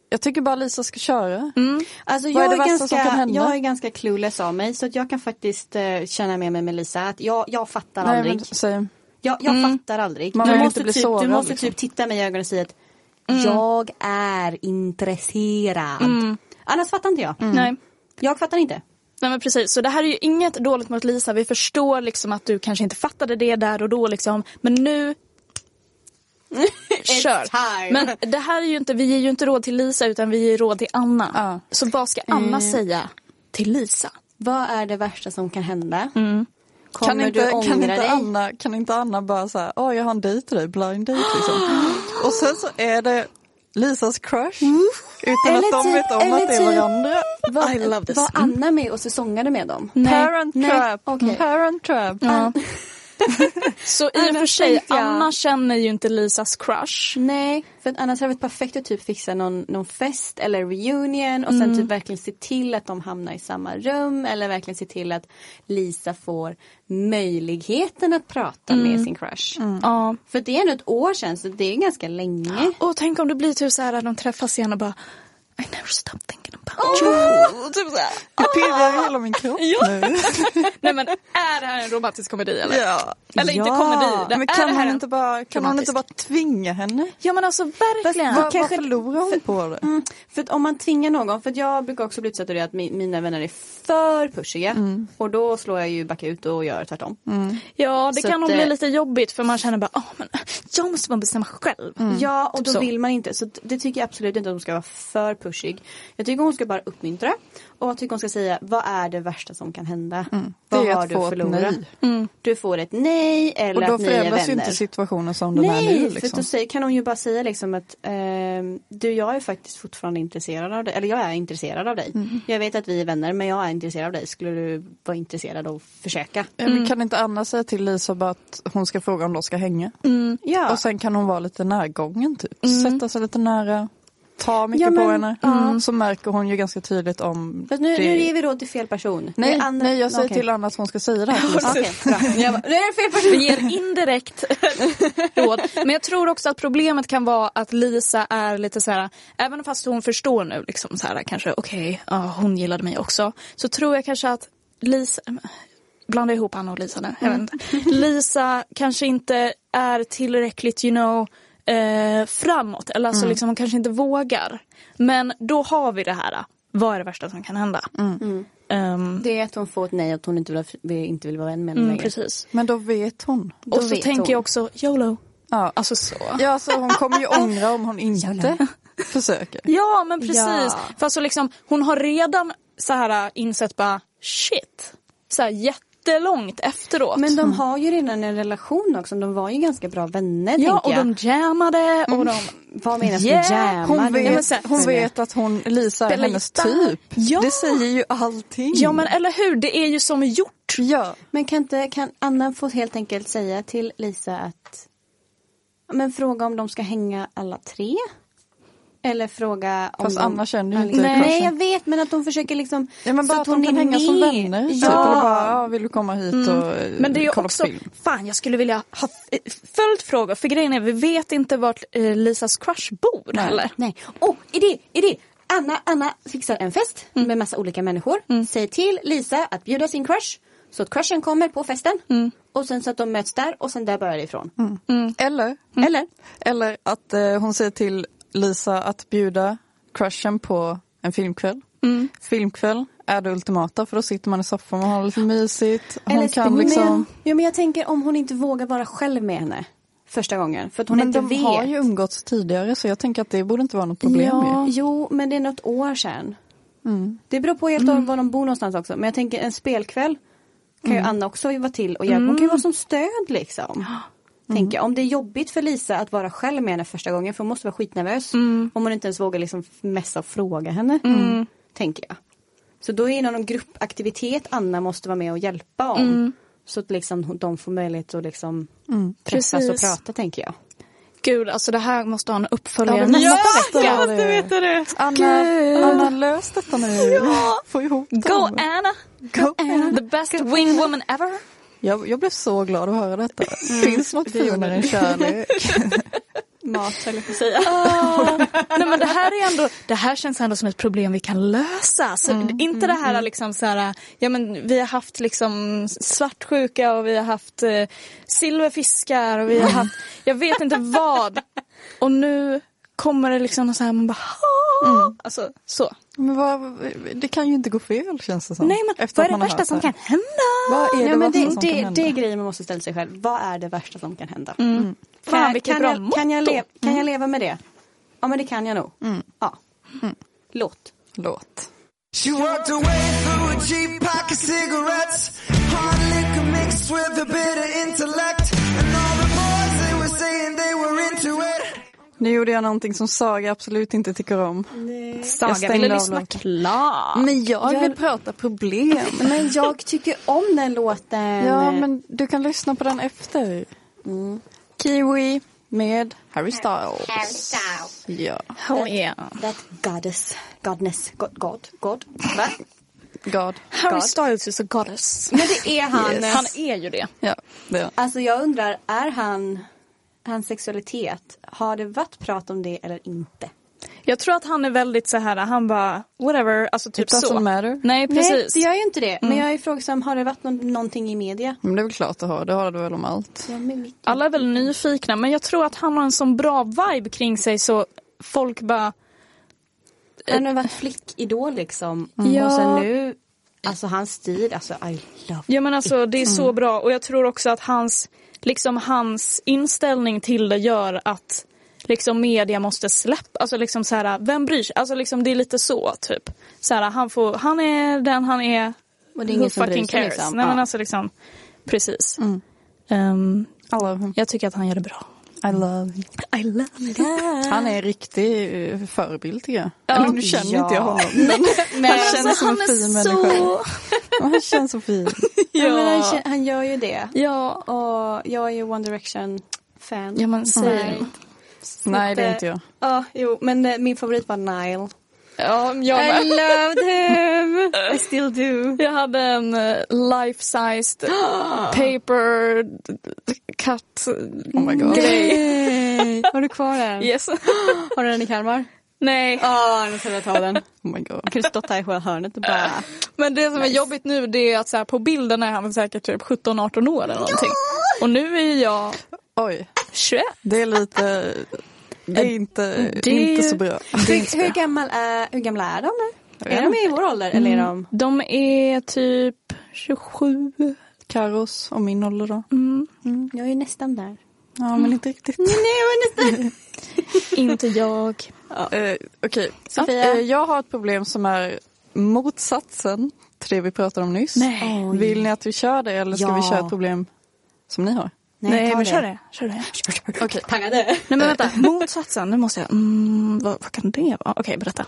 Jag tycker bara Lisa ska köra. Mm. Alltså Vad jag är är, det värsta som kan ganska, hända? jag är ganska clueless av mig så att jag kan faktiskt uh, känna med mig med Lisa att jag, jag fattar Nej, aldrig. men, säg, Jag, jag Mm. fattar aldrig. Man Du vill måste, inte bli typ, sårad, du måste liksom. typ titta mig i ögonen och säga att Mm. jag är intresserad. Mm. Annars fattar inte jag. Nej. Jag fattar inte. Nej men precis, så det här är ju inget dåligt mot Lisa. Vi förstår liksom att du kanske inte fattade det där och då liksom. Men nu kör. time. Men det här är ju inte, vi ger ju inte råd till Lisa utan vi ger råd till Anna. Ja. Så vad ska Anna Mm. säga till Lisa? Vad är det värsta som kan hända? Mm. Kommer kan, inte, du ångra kan, inte dig? Anna, kan inte Anna bara säga, åh jag har en dejt till dig, blind date liksom. Och sen så är det Lisas crush. Utan Eller att de typ- vet om eller att det är typ- varandra. Var, I love this. var Anna med och säsongade med dem? Parent Nej, trap. okej. Parent trap. Ja. Så i och Annars för sig, tänkte jag- Anna känner ju inte Lisas crush. Nej, för att annars hade det varit perfekt att typ fixa någon, någon fest eller reunion och sen typ verkligen se till att de hamnar i samma rum eller verkligen se till att Lisa får möjligheten att prata med sin crush. Ja. För det är ändå ett år sedan så det är ganska länge. Och tänk om det blir typ så här att de träffas igen och bara I never stop thinking about you. Typ så här. Det pirrar i hela min kropp nu. Nej men är det här en romantisk komedi eller? Ja. Eller inte Ja. komedi. Det, Men är kan det här hon en inte bara, kan hon inte bara tvinga henne? Ja men alltså verkligen. Vad, kanske- vad förlorar hon på det? Mm, för att om man tvingar någon, för att jag brukar också bli utsatt av det att mi, mina vänner är för pushiga och då slår jag ju backa ut och gör tvärtom. Ja det Så kan att, nog bli eh, lite jobbigt för man känner bara åh men jag måste bara bestämma själv. Ja, och Typ då så. vill man inte. Så det tycker jag absolut inte att hon ska vara för pushig. Jag tycker hon ska bara uppmuntra. Och jag tycker hon ska säga, vad är det värsta som kan hända? Vad Det är har att du få att ett förlora? nej. Du får ett nej eller Och då att ni är förändras ju vänner. inte situationen som den är Nej, nu. för Liksom. då säger, kan hon ju bara säga liksom att ehm, du, jag är faktiskt fortfarande intresserad av dig. Eller jag är intresserad av dig. Jag vet att vi är vänner men jag är intresserad av dig. Skulle du vara intresserad av att försöka? Ja, men kan inte Anna säga till Lisa bara att hon ska fråga om de ska hänga? Ja. Och sen kan hon vara lite närgången typ. Sätta sig lite nära. Ta mycket Ja, men- på henne. ja. Så märker hon ju ganska tydligt om Fast nu, det... nu ger vi råd till fel person. Nej, Det är Anna- nej, jag säger Okej. till Anna att hon ska säga det här till Lisa. Okej, bra. Jag bara, nu är det fel person. Vi ger indirekt råd. Men jag tror också att problemet kan vara att Lisa är lite så här, även fast hon förstår nu liksom så här kanske okej, ja, hon gillade mig också. Så tror jag kanske att Lisa, blanda ihop Anna och Lisa nu, jag vet inte. Lisa kanske inte är tillräckligt, you know, eh, framåt. Eller alltså liksom hon kanske inte vågar. Men då har vi det här. Vad är det värsta som kan hända? Um, Det är att hon får ett nej att hon inte vill, inte vill vara vän med henne mm, längre. precis. Men då vet hon. Och så vet tänker hon. jag också YOLO. Ja, Alltså så. ja alltså, hon kommer ju ångra om hon inte försöker. Ja, men precis. Ja. För alltså liksom, hon har redan så här äh, insett bara shit. Så här jättelångt efteråt. Men de har ju redan en relation också. De var ju ganska bra vänner, ja, tänker och jag. de jammade och de... Vad menas Yeah, med jamma? Hon Det- vet, men så- hon vet att hon, Lisa är Spelar hennes gitarr. typ. Ja. Det säger ju allting. Ja, men eller hur? Det är ju som gjort. Ja. Men kan, inte, kan Anna få helt enkelt säga till Lisa att men fråga om de ska hänga alla tre? Eller fråga om Fast de... Anna känner ju inte Nej, crushen. jag vet, men att de försöker liksom... Ja, men bara så att de kan är hänga som med. vänner. Typ, Ja. eller bara, ja, vill du komma hit och eh, Men det är ju kolla också, på film? fan jag skulle vilja ha f- följt frågor. För grejen är, vi vet inte vart eh, Lisas crush bor Nej. heller. Nej. Oh, idé, idé! Anna, Anna fixar en fest med massa olika människor. Säg till Lisa att bjuda sin crush. Så att crushen kommer på festen. Och sen så att de möts där och sen där börjar det ifrån. Eller, Eller? eller att eh, hon säger till Lisa att bjuda crushen på en filmkväll. Filmkväll är det ultimata, för då sitter man i soffan och har lite mysigt. Hon Eller kan men, liksom... ja, men jag tänker om hon inte vågar vara själv med henne första gången. För att hon Men inte de vet. har ju umgåtts tidigare, så jag tänker att det borde inte vara något problem Ja, ju. jo, men det är något år sedan. Det beror på helt och hållet var de bor någonstans också. Men jag tänker en spelkväll kan ju Anna också vara till och hjälpa. Hon kan ju vara som stöd liksom. Tänker jag. Om det är jobbigt för Lisa att vara själv med henne första gången, för hon måste vara skitnervös. Om hon inte ens vågar liksom messa och fråga henne. Tänker jag. Så då är det någon gruppaktivitet Anna måste vara med och hjälpa om. Så att liksom de får möjlighet att liksom träffas Precis. och prata, tänker jag. Gud, alltså det här måste ha en uppföljare Ja, nästa jag vecka. måste veta det. Anna, Anna, lös detta nu. Ja. Få ihop det. Go Anna! Go Anna. The best wingwoman ever. Jag, jag blev så glad att höra detta. Finns något finare än kärlek? mat, höll jag på att säga. Oh. Nej, men det här är ändå, det här känns ändå som ett problem vi kan lösa. Så mm, inte mm, det här mm. liksom så här, ja men vi har haft liksom svartsjuka och vi har haft eh, silverfiskar och vi har haft, jag vet inte vad. Och nu kommer det liksom så här, man bara, mm. alltså så. Men vad, det kan ju inte gå fel, känns det som. Nej, men vad är det värsta som kan hända? Vad är det, ja, men det, som det, kan hända? Det är grejer man måste ställa sig själv. Vad är det värsta som kan hända? Mm. Mm. Kan, Fan, kan, bra jag, kan, jag le- kan jag leva med det? Ja, men det kan jag nog. Mm. Ja. Mm. Låt. Låt. She walked away through a cheap pack of cigarettes, hard liquor mixed with a bit of intellect, and all the boys they were saying they were into it. Nu gjorde jag någonting som Saga absolut inte tycker om. Nej. Saga ville lyssna klart. Men jag vill jag... prata problem. Men jag tycker om den låten. Ja, men du kan lyssna på den efter. Mm. Kiwi med Harry Styles. Harry Styles. Ja. Oh yeah. That goddess. Godness. God. God. God. Va? God. Harry God. Styles is a goddess. Men det är han. Yes. Han är ju det. Ja, det är. Alltså jag undrar, är han... Hans sexualitet, har det varit prat om det eller inte? Jag tror att han är väldigt så här, han bara whatever, alltså typ It så. doesn't matter. Nej, precis. Nej, det gör ju inte det. Mm. Men jag är frågsam, har det varit no- någonting i media? Men det är väl klart att ha, det har du väl om allt. Ja, men mitt... Alla är väl nyfikna, men jag tror att han har en sån bra vibe kring sig så folk bara... Han har varit flickidol liksom. Mm. Ja. Och sen nu, alltså hans stil, alltså I love Ja, men alltså it. det är så Mm. bra. Och jag tror också att hans, liksom hans inställning till det gör att liksom media måste släppa, alltså liksom så här, vem bryr sig? Alltså liksom det är lite så typ. Så här, han får, han är den han är. Och det är ingen som bryr sig cares. liksom. Nej, Ja. men alltså liksom, precis. Mm. Um, I love him. jag tycker att han gör det bra. I love him. I love him. Han är en riktig uh, förebild tycker jag. Ja. Eller nu känner Ja. inte jag honom. Men, Men han känns alltså, som han en är fin så... människa. Han känns så fin. Ja, Ja. men han, kä- han gör ju det. Ja. Och jag är ju One Direction-fan. Ja, men säg. Nej. Nej, det är inte jag. Ja, jo, men eh, min favorit var Nile. Ja, jag I med. loved him. I still do. Jag hade en uh, life-sized paper cut. Oh my god. Nej. Har du kvar den? Yes. Har du den i Kalmar? Nej. Ja, nu ska jag ta den. Oh my god. Jag kunde stått här i själva hörnet och bara... Men det som är jobbigt nu det är att så här, på bilden är han säkert typ sjutton arton år eller någonting. Och nu är jag Oj, tjugoett. det är lite... Det är inte, Det- inte så bra. Det är inte så Hur, hur, bra. gammal är, hur gamla är de nu? vet Är de i vår ålder eller är de... De är typ tjugosju. Karos och min ålder då. Mm. Jag är ju nästan där. Ja, men inte riktigt. Nej, jag är nästan... Inte jag. Eh, Okej, Sofia? Eh, jag har ett problem som är motsatsen till det vi pratade om nyss. Nej. Oj. Vill ni att vi kör det eller ska Ja. vi köra ett problem som ni har? Nej, ta men kör det. Kör det. Okej. Taggade. Nej, men vänta. Motsatsen, nu måste jag... Mm, vad, vad kan det vara? Okej, berätta.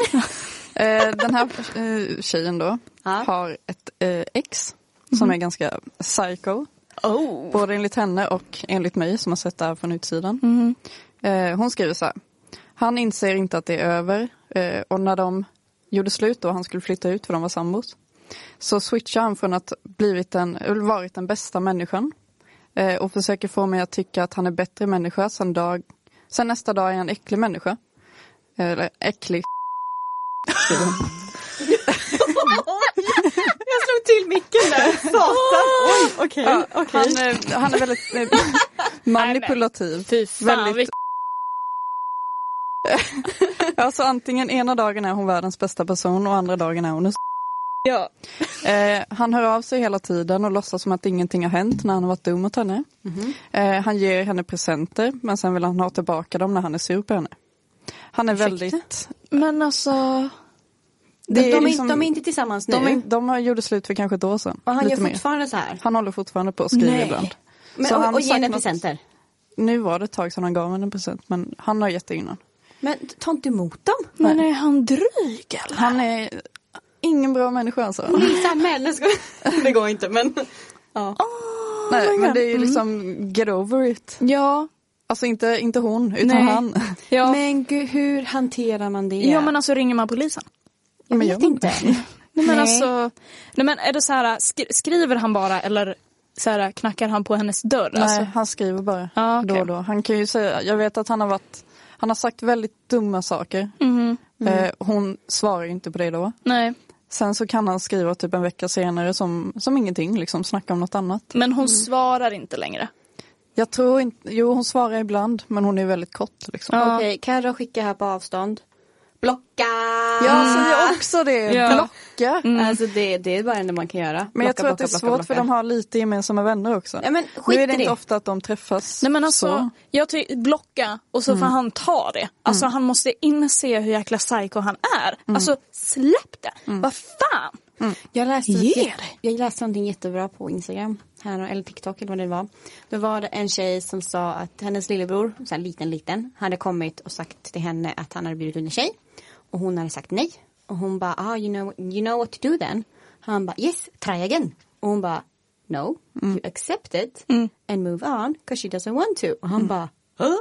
Eh, den här eh, tjejen då Ja. har ett eh, ex som är ganska psycho. Oh. Både enligt henne och enligt mig som har sett det här från utsidan. Mm. Eh, hon skriver så här. Han inser inte att det är över. Eh, och när de gjorde slut då han skulle flytta ut för de var sambos. Så switchar han från att blivit den, eller varit den bästa människan. Eh, och försöker få mig att tycka att han är bättre människa. Sen, dag, sen nästa dag är han äcklig människa. Eh, eller äcklig skriver hon. Jag slog till micken där. Satan. Oj, okej. Ja, okej. han, eh, han är väldigt eh, manipulativ. Fy fan, Väldigt- vilken... Alltså antingen ena dagen är hon världens bästa person och andra dagen är hon en Ja. eh, Han hör av sig hela tiden och låtsas som att ingenting har hänt när han har varit dum mot henne. Mhm. eh, Han ger henne presenter men sen vill han ha tillbaka dem när han är sur på henne. Han är Ursäkta? väldigt... Men alltså... Det De, är de, är liksom- inte, de är inte tillsammans nu. De, är, de har gjorde slut för kanske ett år sedan. och han Lite gör mer. fortfarande så här. Han håller fortfarande på att skriva Nej. ibland. Men, Så och han och ger sagt henne något- presenter. Nu var det ett tag sedan han gav henne en present men han har gett det innan. Men ta inte emot dem. Men är han dryg eller? Han är ingen bra människa alltså. Lisa Melle ska... Det går inte men... Ja. Nej, men det är ju liksom get over it. Ja. Alltså inte, inte hon, utan Nej. han. Ja. Men gud, hur hanterar man det? Ja, men alltså ringer man polisen? jag men vet gör man inte. Nej, men Nej. alltså... Nej, men är det så här, sk- skriver han bara eller så här, knackar han på hennes dörr? Nej, Alltså, han skriver bara Ja, okej. då och då. Han kan ju säga, jag vet att han har varit, han har sagt väldigt dumma saker. mhm. Eh, hon svarar ju inte på det då. Nej. Sen så kan han skriva typ en vecka senare som, som ingenting, liksom snacka om något annat. Men hon svarar inte längre. Jag tror inte, jo hon svarar ibland, men hon är väldigt kort liksom. Ja. Okej, Carro skickar här på avstånd. Blocka! Ja, så är också det. Ja. Blocka. Mm. Alltså det, det är bara det enda man kan göra. Men jag Blocka, tror att det är blocka, svårt blocka, för blocka. de har lite gemensamma vänner också. Ja, men Nu skit är det i inte det. ofta att de träffas. Nej men alltså, så. jag tycker blocka och så får han ta det. Alltså han måste inse hur jäkla psycho han är. Alltså släpp det. Vad fan? Jag läste, Ge jag, dig. jag läste någonting jättebra på Instagram här, eller TikTok eller vad det var. Då var det en tjej som sa att hennes lillebror, så här liten liten, hade kommit och sagt till henne att han hade bjudit in en tjej. Och hon hade sagt nej. Och hon bara, ah, you know, you know what to do then? Han bara, yes, try again. Och hon bara, no, you accept it and move on because she doesn't want to. Och han bara, huh?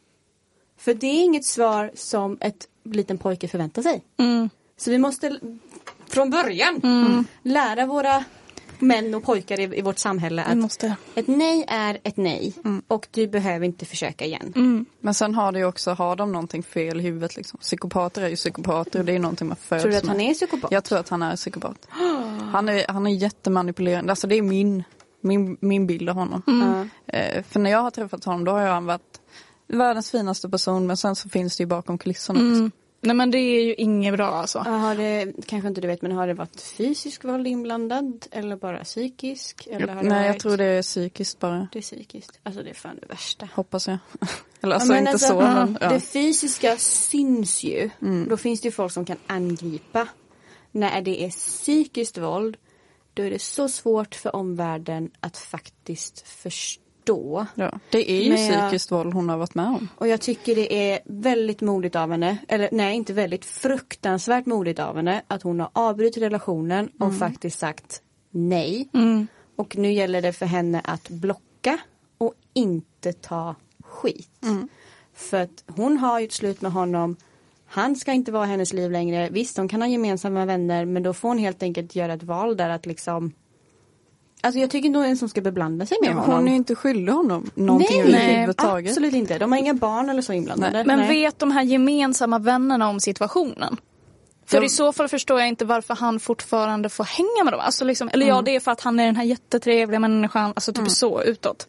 För det är inget svar som ett liten pojke förväntar sig. Mm. Så vi måste från början lära våra män och pojkar i, i vårt samhälle Vi att måste. ett nej är ett nej och du behöver inte försöka igen. Mm. Men sen har det ju också, har de någonting fel i huvudet liksom. Psykopater är ju psykopater och det är någonting man föds Tror du att han med. är psykopat? Jag tror att han är psykopat. Han är, han är jättemanipulerande. Alltså det är min, min, min bild av honom. Ja. Eh, för när jag har träffat honom då har han varit världens finaste person, men sen så finns det ju bakom kulisserna också. Mm. Nej men det är ju inget bra alltså. Ja, Har det, kanske inte du vet, men har det varit fysisk våld inblandad eller bara psykisk? Eller har det Nej, varit... jag tror det är psykiskt bara. det är psykiskt. Alltså det är fan det värsta. Hoppas jag. Eller alltså Ja, men inte alltså, så, men ja. Det fysiska syns ju. Då finns det ju folk som kan angripa. När det är psykiskt våld, då är det så svårt för omvärlden att faktiskt förstå. Ja. Det är ju Men jag- psykiskt våld hon har varit med om. Och jag tycker det är väldigt modigt av henne, eller nej inte väldigt, fruktansvärt modigt av henne att hon har avbrutit relationen och faktiskt sagt nej. Mm. Och nu gäller det för henne att blocka och inte ta skit. För att hon har ju ett slut med honom. Han ska inte vara i hennes liv längre. Visst, de kan ha gemensamma vänner, men då får hon helt enkelt göra ett val där att liksom... Alltså jag tycker inte en som ska beblanda sig med honom. Hon är ju inte skyldig honom någonting Nej, överhuvudtaget. absolut inte. De har inga barn eller så inblandade. Men Nej. vet de här gemensamma vännerna om situationen? För De- i så fall förstår jag inte varför han fortfarande får hänga med dem. Alltså liksom, eller ja, det är för att han är den här jättetrevliga människan. Alltså typ så utåt.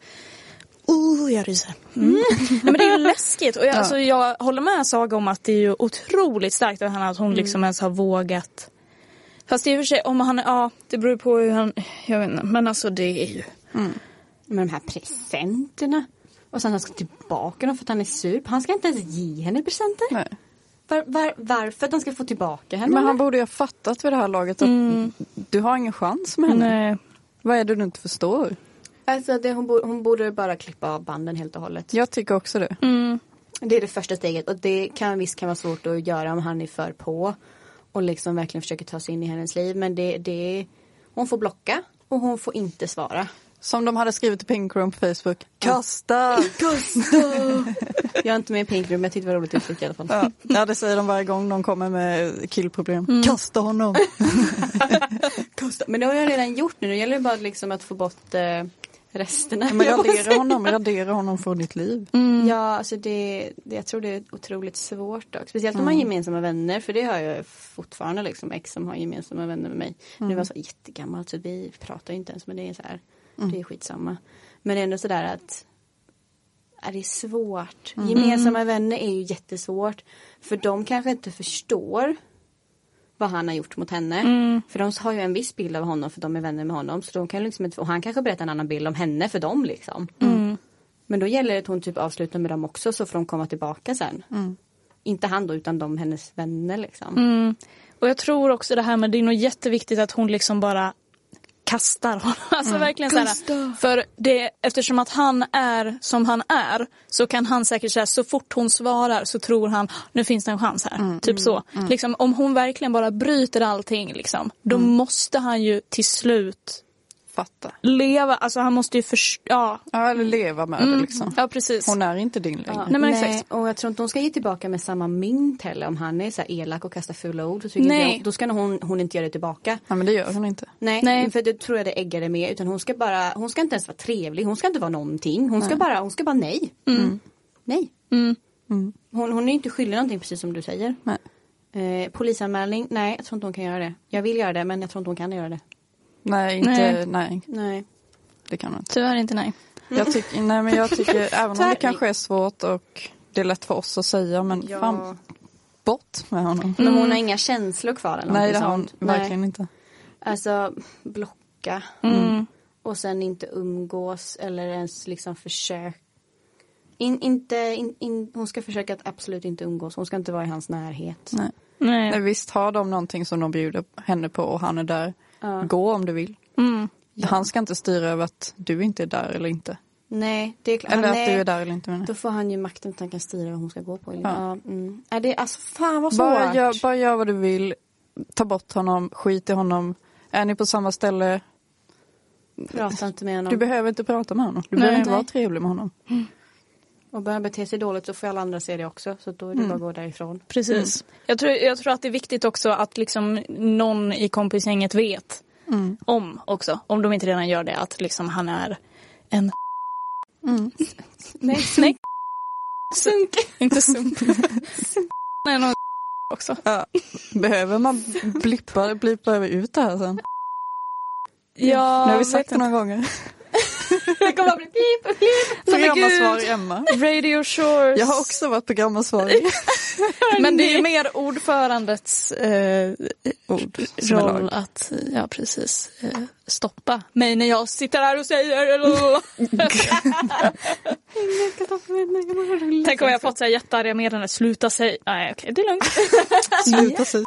Oh, jag ryser. Mm. Nej, men det är ju läskigt. Och jag, alltså, jag håller med Saga om att det är ju otroligt starkt av henne att hon liksom ens har vågat. Fast i och för sig, om han, ja, det beror på hur han, jag vet inte. Men alltså det är ju... Med de här presenterna. Och sen han ska tillbaka dem för att han är sur. Han ska inte ens ge henne presenter. Nej. Var, var, varför att han ska få tillbaka henne? Men han eller? borde ju ha fattat vid det här laget att du har ingen chans med henne. Nej. Vad är det du inte förstår? Alltså det, hon, borde, hon borde bara klippa av banden helt och hållet. Jag tycker också det. Mm. Det är det första steget. Och det kan visst kan vara svårt att göra om han är för på. Och liksom verkligen försöker ta sig in i hennes liv. Men det, det hon får blocka. Och hon får inte svara. Som de hade skrivit i Pink Room på Facebook. Kasta! Kasta! Jag är inte med i Pink Room, men jag tyckte det var roligt uttryck i alla fall. Ja, ja, det säger de varje gång de kommer med killproblem. Kasta honom! Kasta. Men det har jag redan gjort nu. Det gäller bara liksom att få bort eh, resterna. Men radera honom, radera honom från ditt liv. Ja, alltså det, det, jag tror det är otroligt svårt också. Speciellt om man har gemensamma vänner. För det har jag fortfarande liksom ex som har gemensamma vänner med mig. Mm. Det var så jättegammalt så vi pratar ju inte ens. Men det är så här, det är skitsamma. Men det är ändå sådär att är det är svårt. Mm. Gemensamma vänner är ju jättesvårt. För de kanske inte förstår vad han har gjort mot henne. Mm. För de har ju en viss bild av honom för de är vänner med honom. Så de kan liksom inte, och han kanske berättar en annan bild om henne för dem liksom. Mm. Men då gäller det att hon typ avslutar med dem också så får de komma tillbaka sen. Mm. Inte han då utan de hennes vänner liksom. Mm. Och jag tror också det här med det är nog jätteviktigt att hon liksom bara kastar honom. Alltså mm. verkligen såhär. För det, eftersom att han är som han är så kan han säkert säga så fort hon svarar så tror han nu finns det en chans här. Mm. Typ så. Mm. Liksom, om hon verkligen bara bryter allting liksom, då mm. måste han ju till slut Fatta. leva, alltså han måste ju förstå, ja. Ja, eller leva med Mm. det liksom. Ja, precis. Hon är inte din längre. Ja, Nej, men nej, exakt. och jag tror inte hon ska ge tillbaka med samma mynt heller. Om han är så här elak och kastar fula ord så tycker Nej. inte jag, då ska nog hon, hon inte göra det tillbaka. Ja, men det gör hon inte. Nej, Nej. för det tror jag det äggar det med. Utan hon ska bara, hon ska inte ens vara trevlig. Hon ska inte vara någonting. Hon ska bara, hon ska bara nej. Mm. Nej. Mm. Mm. Hon, hon är inte skyldig någonting precis som du säger. Nej. Eh, polisanmälning, nej jag tror inte hon kan göra det. Jag vill göra det men jag tror inte hon kan göra det. Nej, inte, Nej. nej. Nej. Det kan hon inte. Tyvärr inte, nej. Jag tycker, nej men jag tycker, även om det Tyvärr. kanske är svårt och det är lätt för oss att säga, men Ja. fan, bort med honom. Men hon har inga känslor kvar eller Nej, någonting det har hon sånt. verkligen inte. Alltså blocka. Mm. Och sen inte umgås eller ens liksom försök. In, inte, in, in, hon ska försöka att absolut inte umgås. Hon ska inte vara i hans närhet. Nej. Nej. Nej, visst har de någonting som de bjuder henne på och han är där. Ja. Gå om du vill. Mm. Han ska inte styra över att du inte är där eller inte. Nej, det är klart. Eller Han att är- du är där eller inte. Men Då får han ju makten att han kan styra vad hon ska gå på. Ja. Ja. Mm. Är det, alltså fan vad svårt. bara, gör, bara gör vad du vill. Ta bort honom. Skit i honom. Är ni på samma ställe? Prata inte med honom. Du behöver inte prata med honom. Du Nej, behöver inte nej. vara trevlig med honom. Och börjar bete sig dåligt så får alla andra se det också. Så då är det bara att gå därifrån. Precis. Jag, tror, jag tror att det är viktigt också att liksom någon i kompisgänget vet Mm. om också. Om de inte redan gör det. Att liksom han är en... Mm. Nej, nej. Sunk. Inte sunk. Nej, någon också. Ja. Behöver man blippa, blippa ut det här sen? Ja, Nu har vi vet sagt det inte. några gånger. Det kommer att bli pip, pip. Programansvarig Emma. Radio Shores. Jag har också varit programansvarig. Men det är ju mer ordförandets eh, Ord som är roll lag. att, ja precis, eh, stoppa mig när jag sitter här och säger Tänk om jag fått så här jättearga meddelanden, sluta säga, nej okej, det är lugnt. Sluta säga.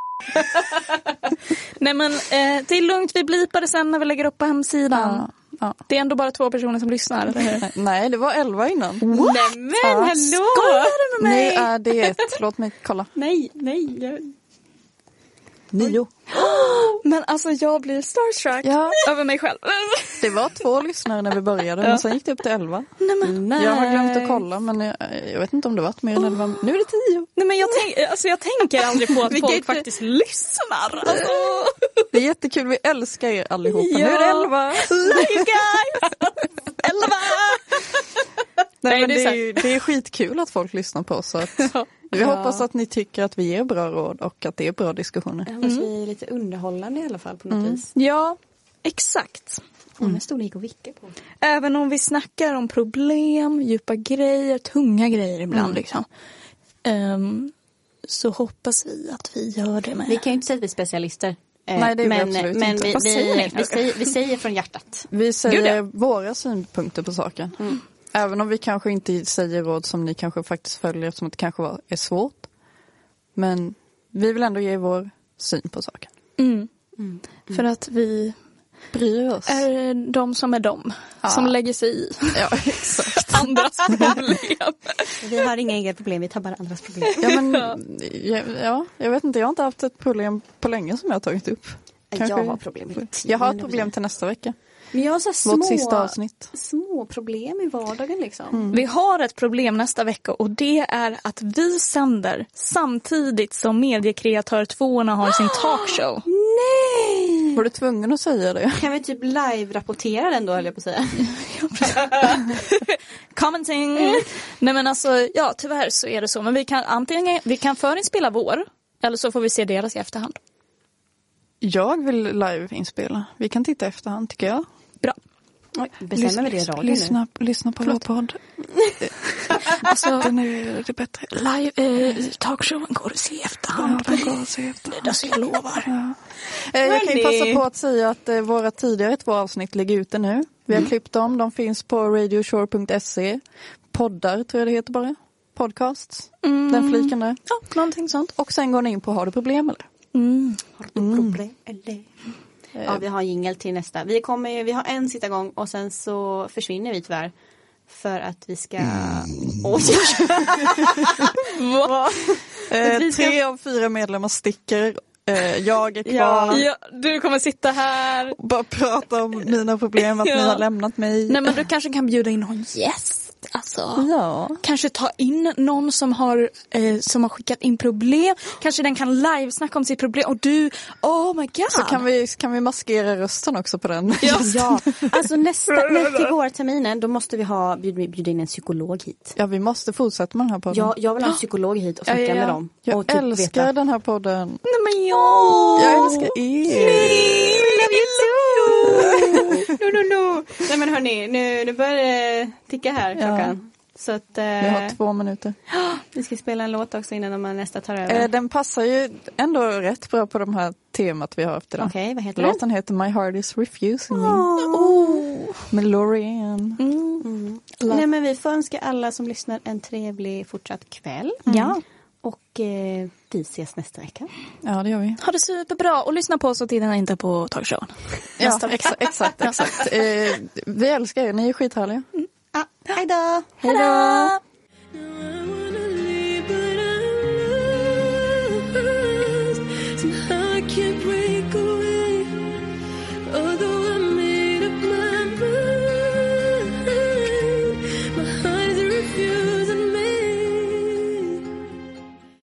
Nej men eh, det är lugnt, vi blipar det sen när vi lägger upp på hemsidan. Ja, ja. Det är ändå bara två personer som lyssnar, eller hur? Nej, det var elva innan. Nej men Ja. hallå! Skojar du med Nu mig? är det ett. Låt mig kolla. Nej, nej. Jag... Nio. Men alltså jag blir starstruck Ja. över mig själv. Det var två lyssnare när vi började, men sen gick det upp till elva. Nej men, Nej. Jag har glömt att kolla, men jag, jag vet inte om det varit mer än elva. Nu är det tio. nej, men jag, tänk, alltså, jag tänker aldrig på att Vilket- folk faktiskt lyssnar. Alltså. Det är jättekul, vi älskar er allihopa. Ja. Nu är det elva. Love you guys! Elva! Nej, Nej, men det är det, är sant. ju, det är skitkul att folk lyssnar på oss. Så att vi Ja. hoppas att ni tycker att vi ger bra råd och att det är bra diskussioner. Jag hoppas vi är lite underhållande i alla fall på något vis. Ja, exakt. Hon är storlek och vicka på. Även om vi snackar om problem, djupa grejer, tunga grejer ibland liksom. Ehm, så hoppas vi att vi gör det med. Vi kan ju inte säga att vi är specialister. Eh, Nej, det är vi men, absolut men inte. vi, Vad säger vi, ni? vi, säger, vi säger från hjärtat. Vi säger Gud, våra synpunkter på saken. Mm. Även om vi kanske inte säger råd som ni kanske faktiskt följer eftersom det kanske var- är svårt. Men vi vill ändå ge vår syn på saken. Mm. För att vi Bryr oss. är de som är de. Ja. Som lägger sig i Ja, exakt. andras problem. Vi har inga egna problem, vi tar bara andras problem. Ja, men, ja, ja, jag vet inte, jag har inte haft ett problem på länge som jag har tagit upp. Kanske- Jag har problem. Jag har ett problem till nästa vecka. Men jag har så Vårt små, sista avsnitt. små problem i vardagen liksom. Vi har ett problem nästa vecka och det är att vi sänder samtidigt som mediekreatör tvåorna har sin talkshow. Nej! Var du tvungen att säga det? Kan vi typ live-rapportera den då, höll jag på att säga. Commenting. Nej men alltså, ja tyvärr så är det så. Men vi kan antingen, vi kan förinspela vår eller så får vi se deras i efterhand. Jag vill live-inspela. Vi kan titta i efterhand tycker jag. Bra. Oj, bestämmer vi det i radion nu? lyssna, lyssna på vår podd. Alltså, Den är det bättre. live eh, talkshowen går att se i efterhand. Ja, den går att se efter. Alltså jag lovar. Ja. Eh, Jag kan ju Hörni. passa på att säga att eh, våra tidigare två avsnitt ligger ute nu. Vi har klippt dem. De finns på radioshore punkt se. Poddar tror jag det heter bara. Podcasts. Den fliken där. Ja, någonting sånt. Och sen går ni in på Har du problem eller? Mm. Har du problem eller? Ja, vi har jingel till nästa. Vi kommer ju, vi har en sitta gång och sen så försvinner vi tyvärr. För att vi ska... Oj! Eh, vi ska- tre av fyra medlemmar sticker Eh, jag är kvar. Ja. Ja, du kommer sitta här. Och bara prata om mina problem, att Ja. ni har lämnat mig. Nej, men du kanske kan bjuda in någon gäst. Alltså, Ja. kanske ta in någon som har, eh, som har skickat in problem. Kanske den kan livesnacka om sitt problem. Och du, oh my god. Så kan vi, kan vi maskera rösten också på den. Ja. Ja, alltså nästa, när till vårterminen då måste vi ha bjuda, bjuda in en psykolog hit. Ja, vi måste fortsätta med den här podden. Jag, jag vill ha en psykolog hit och snacka Ja, ja, ja. med dem. Jag och typ älskar veta. den här podden. Nej, men ja. Jag älskar er. We love you too. No, no, no. Nej men hörni, nu, nu börjar det ticka här klockan. Så att eh, Vi har två minuter. vi ska spela en låt också innan man nästa tar över. Eh, den passar ju ändå rätt bra på de här temat vi har haft idag. Okej, vad heter Låten heter My Heart Is Refusing Me. Oh. Med Loreen. Mm. Nej men vi får önska alla som lyssnar en trevlig fortsatt kväll. Ja. Och eh, vi ses nästa vecka. Ja, det gör vi. Ha det superbra och lyssna på oss och titta inte på talkshowen. Ja, exa- exakt, exakt. Eh, vi älskar er, ni är skithärliga. Ah, hej då! Hej då! I wanna leave, but I'm lost.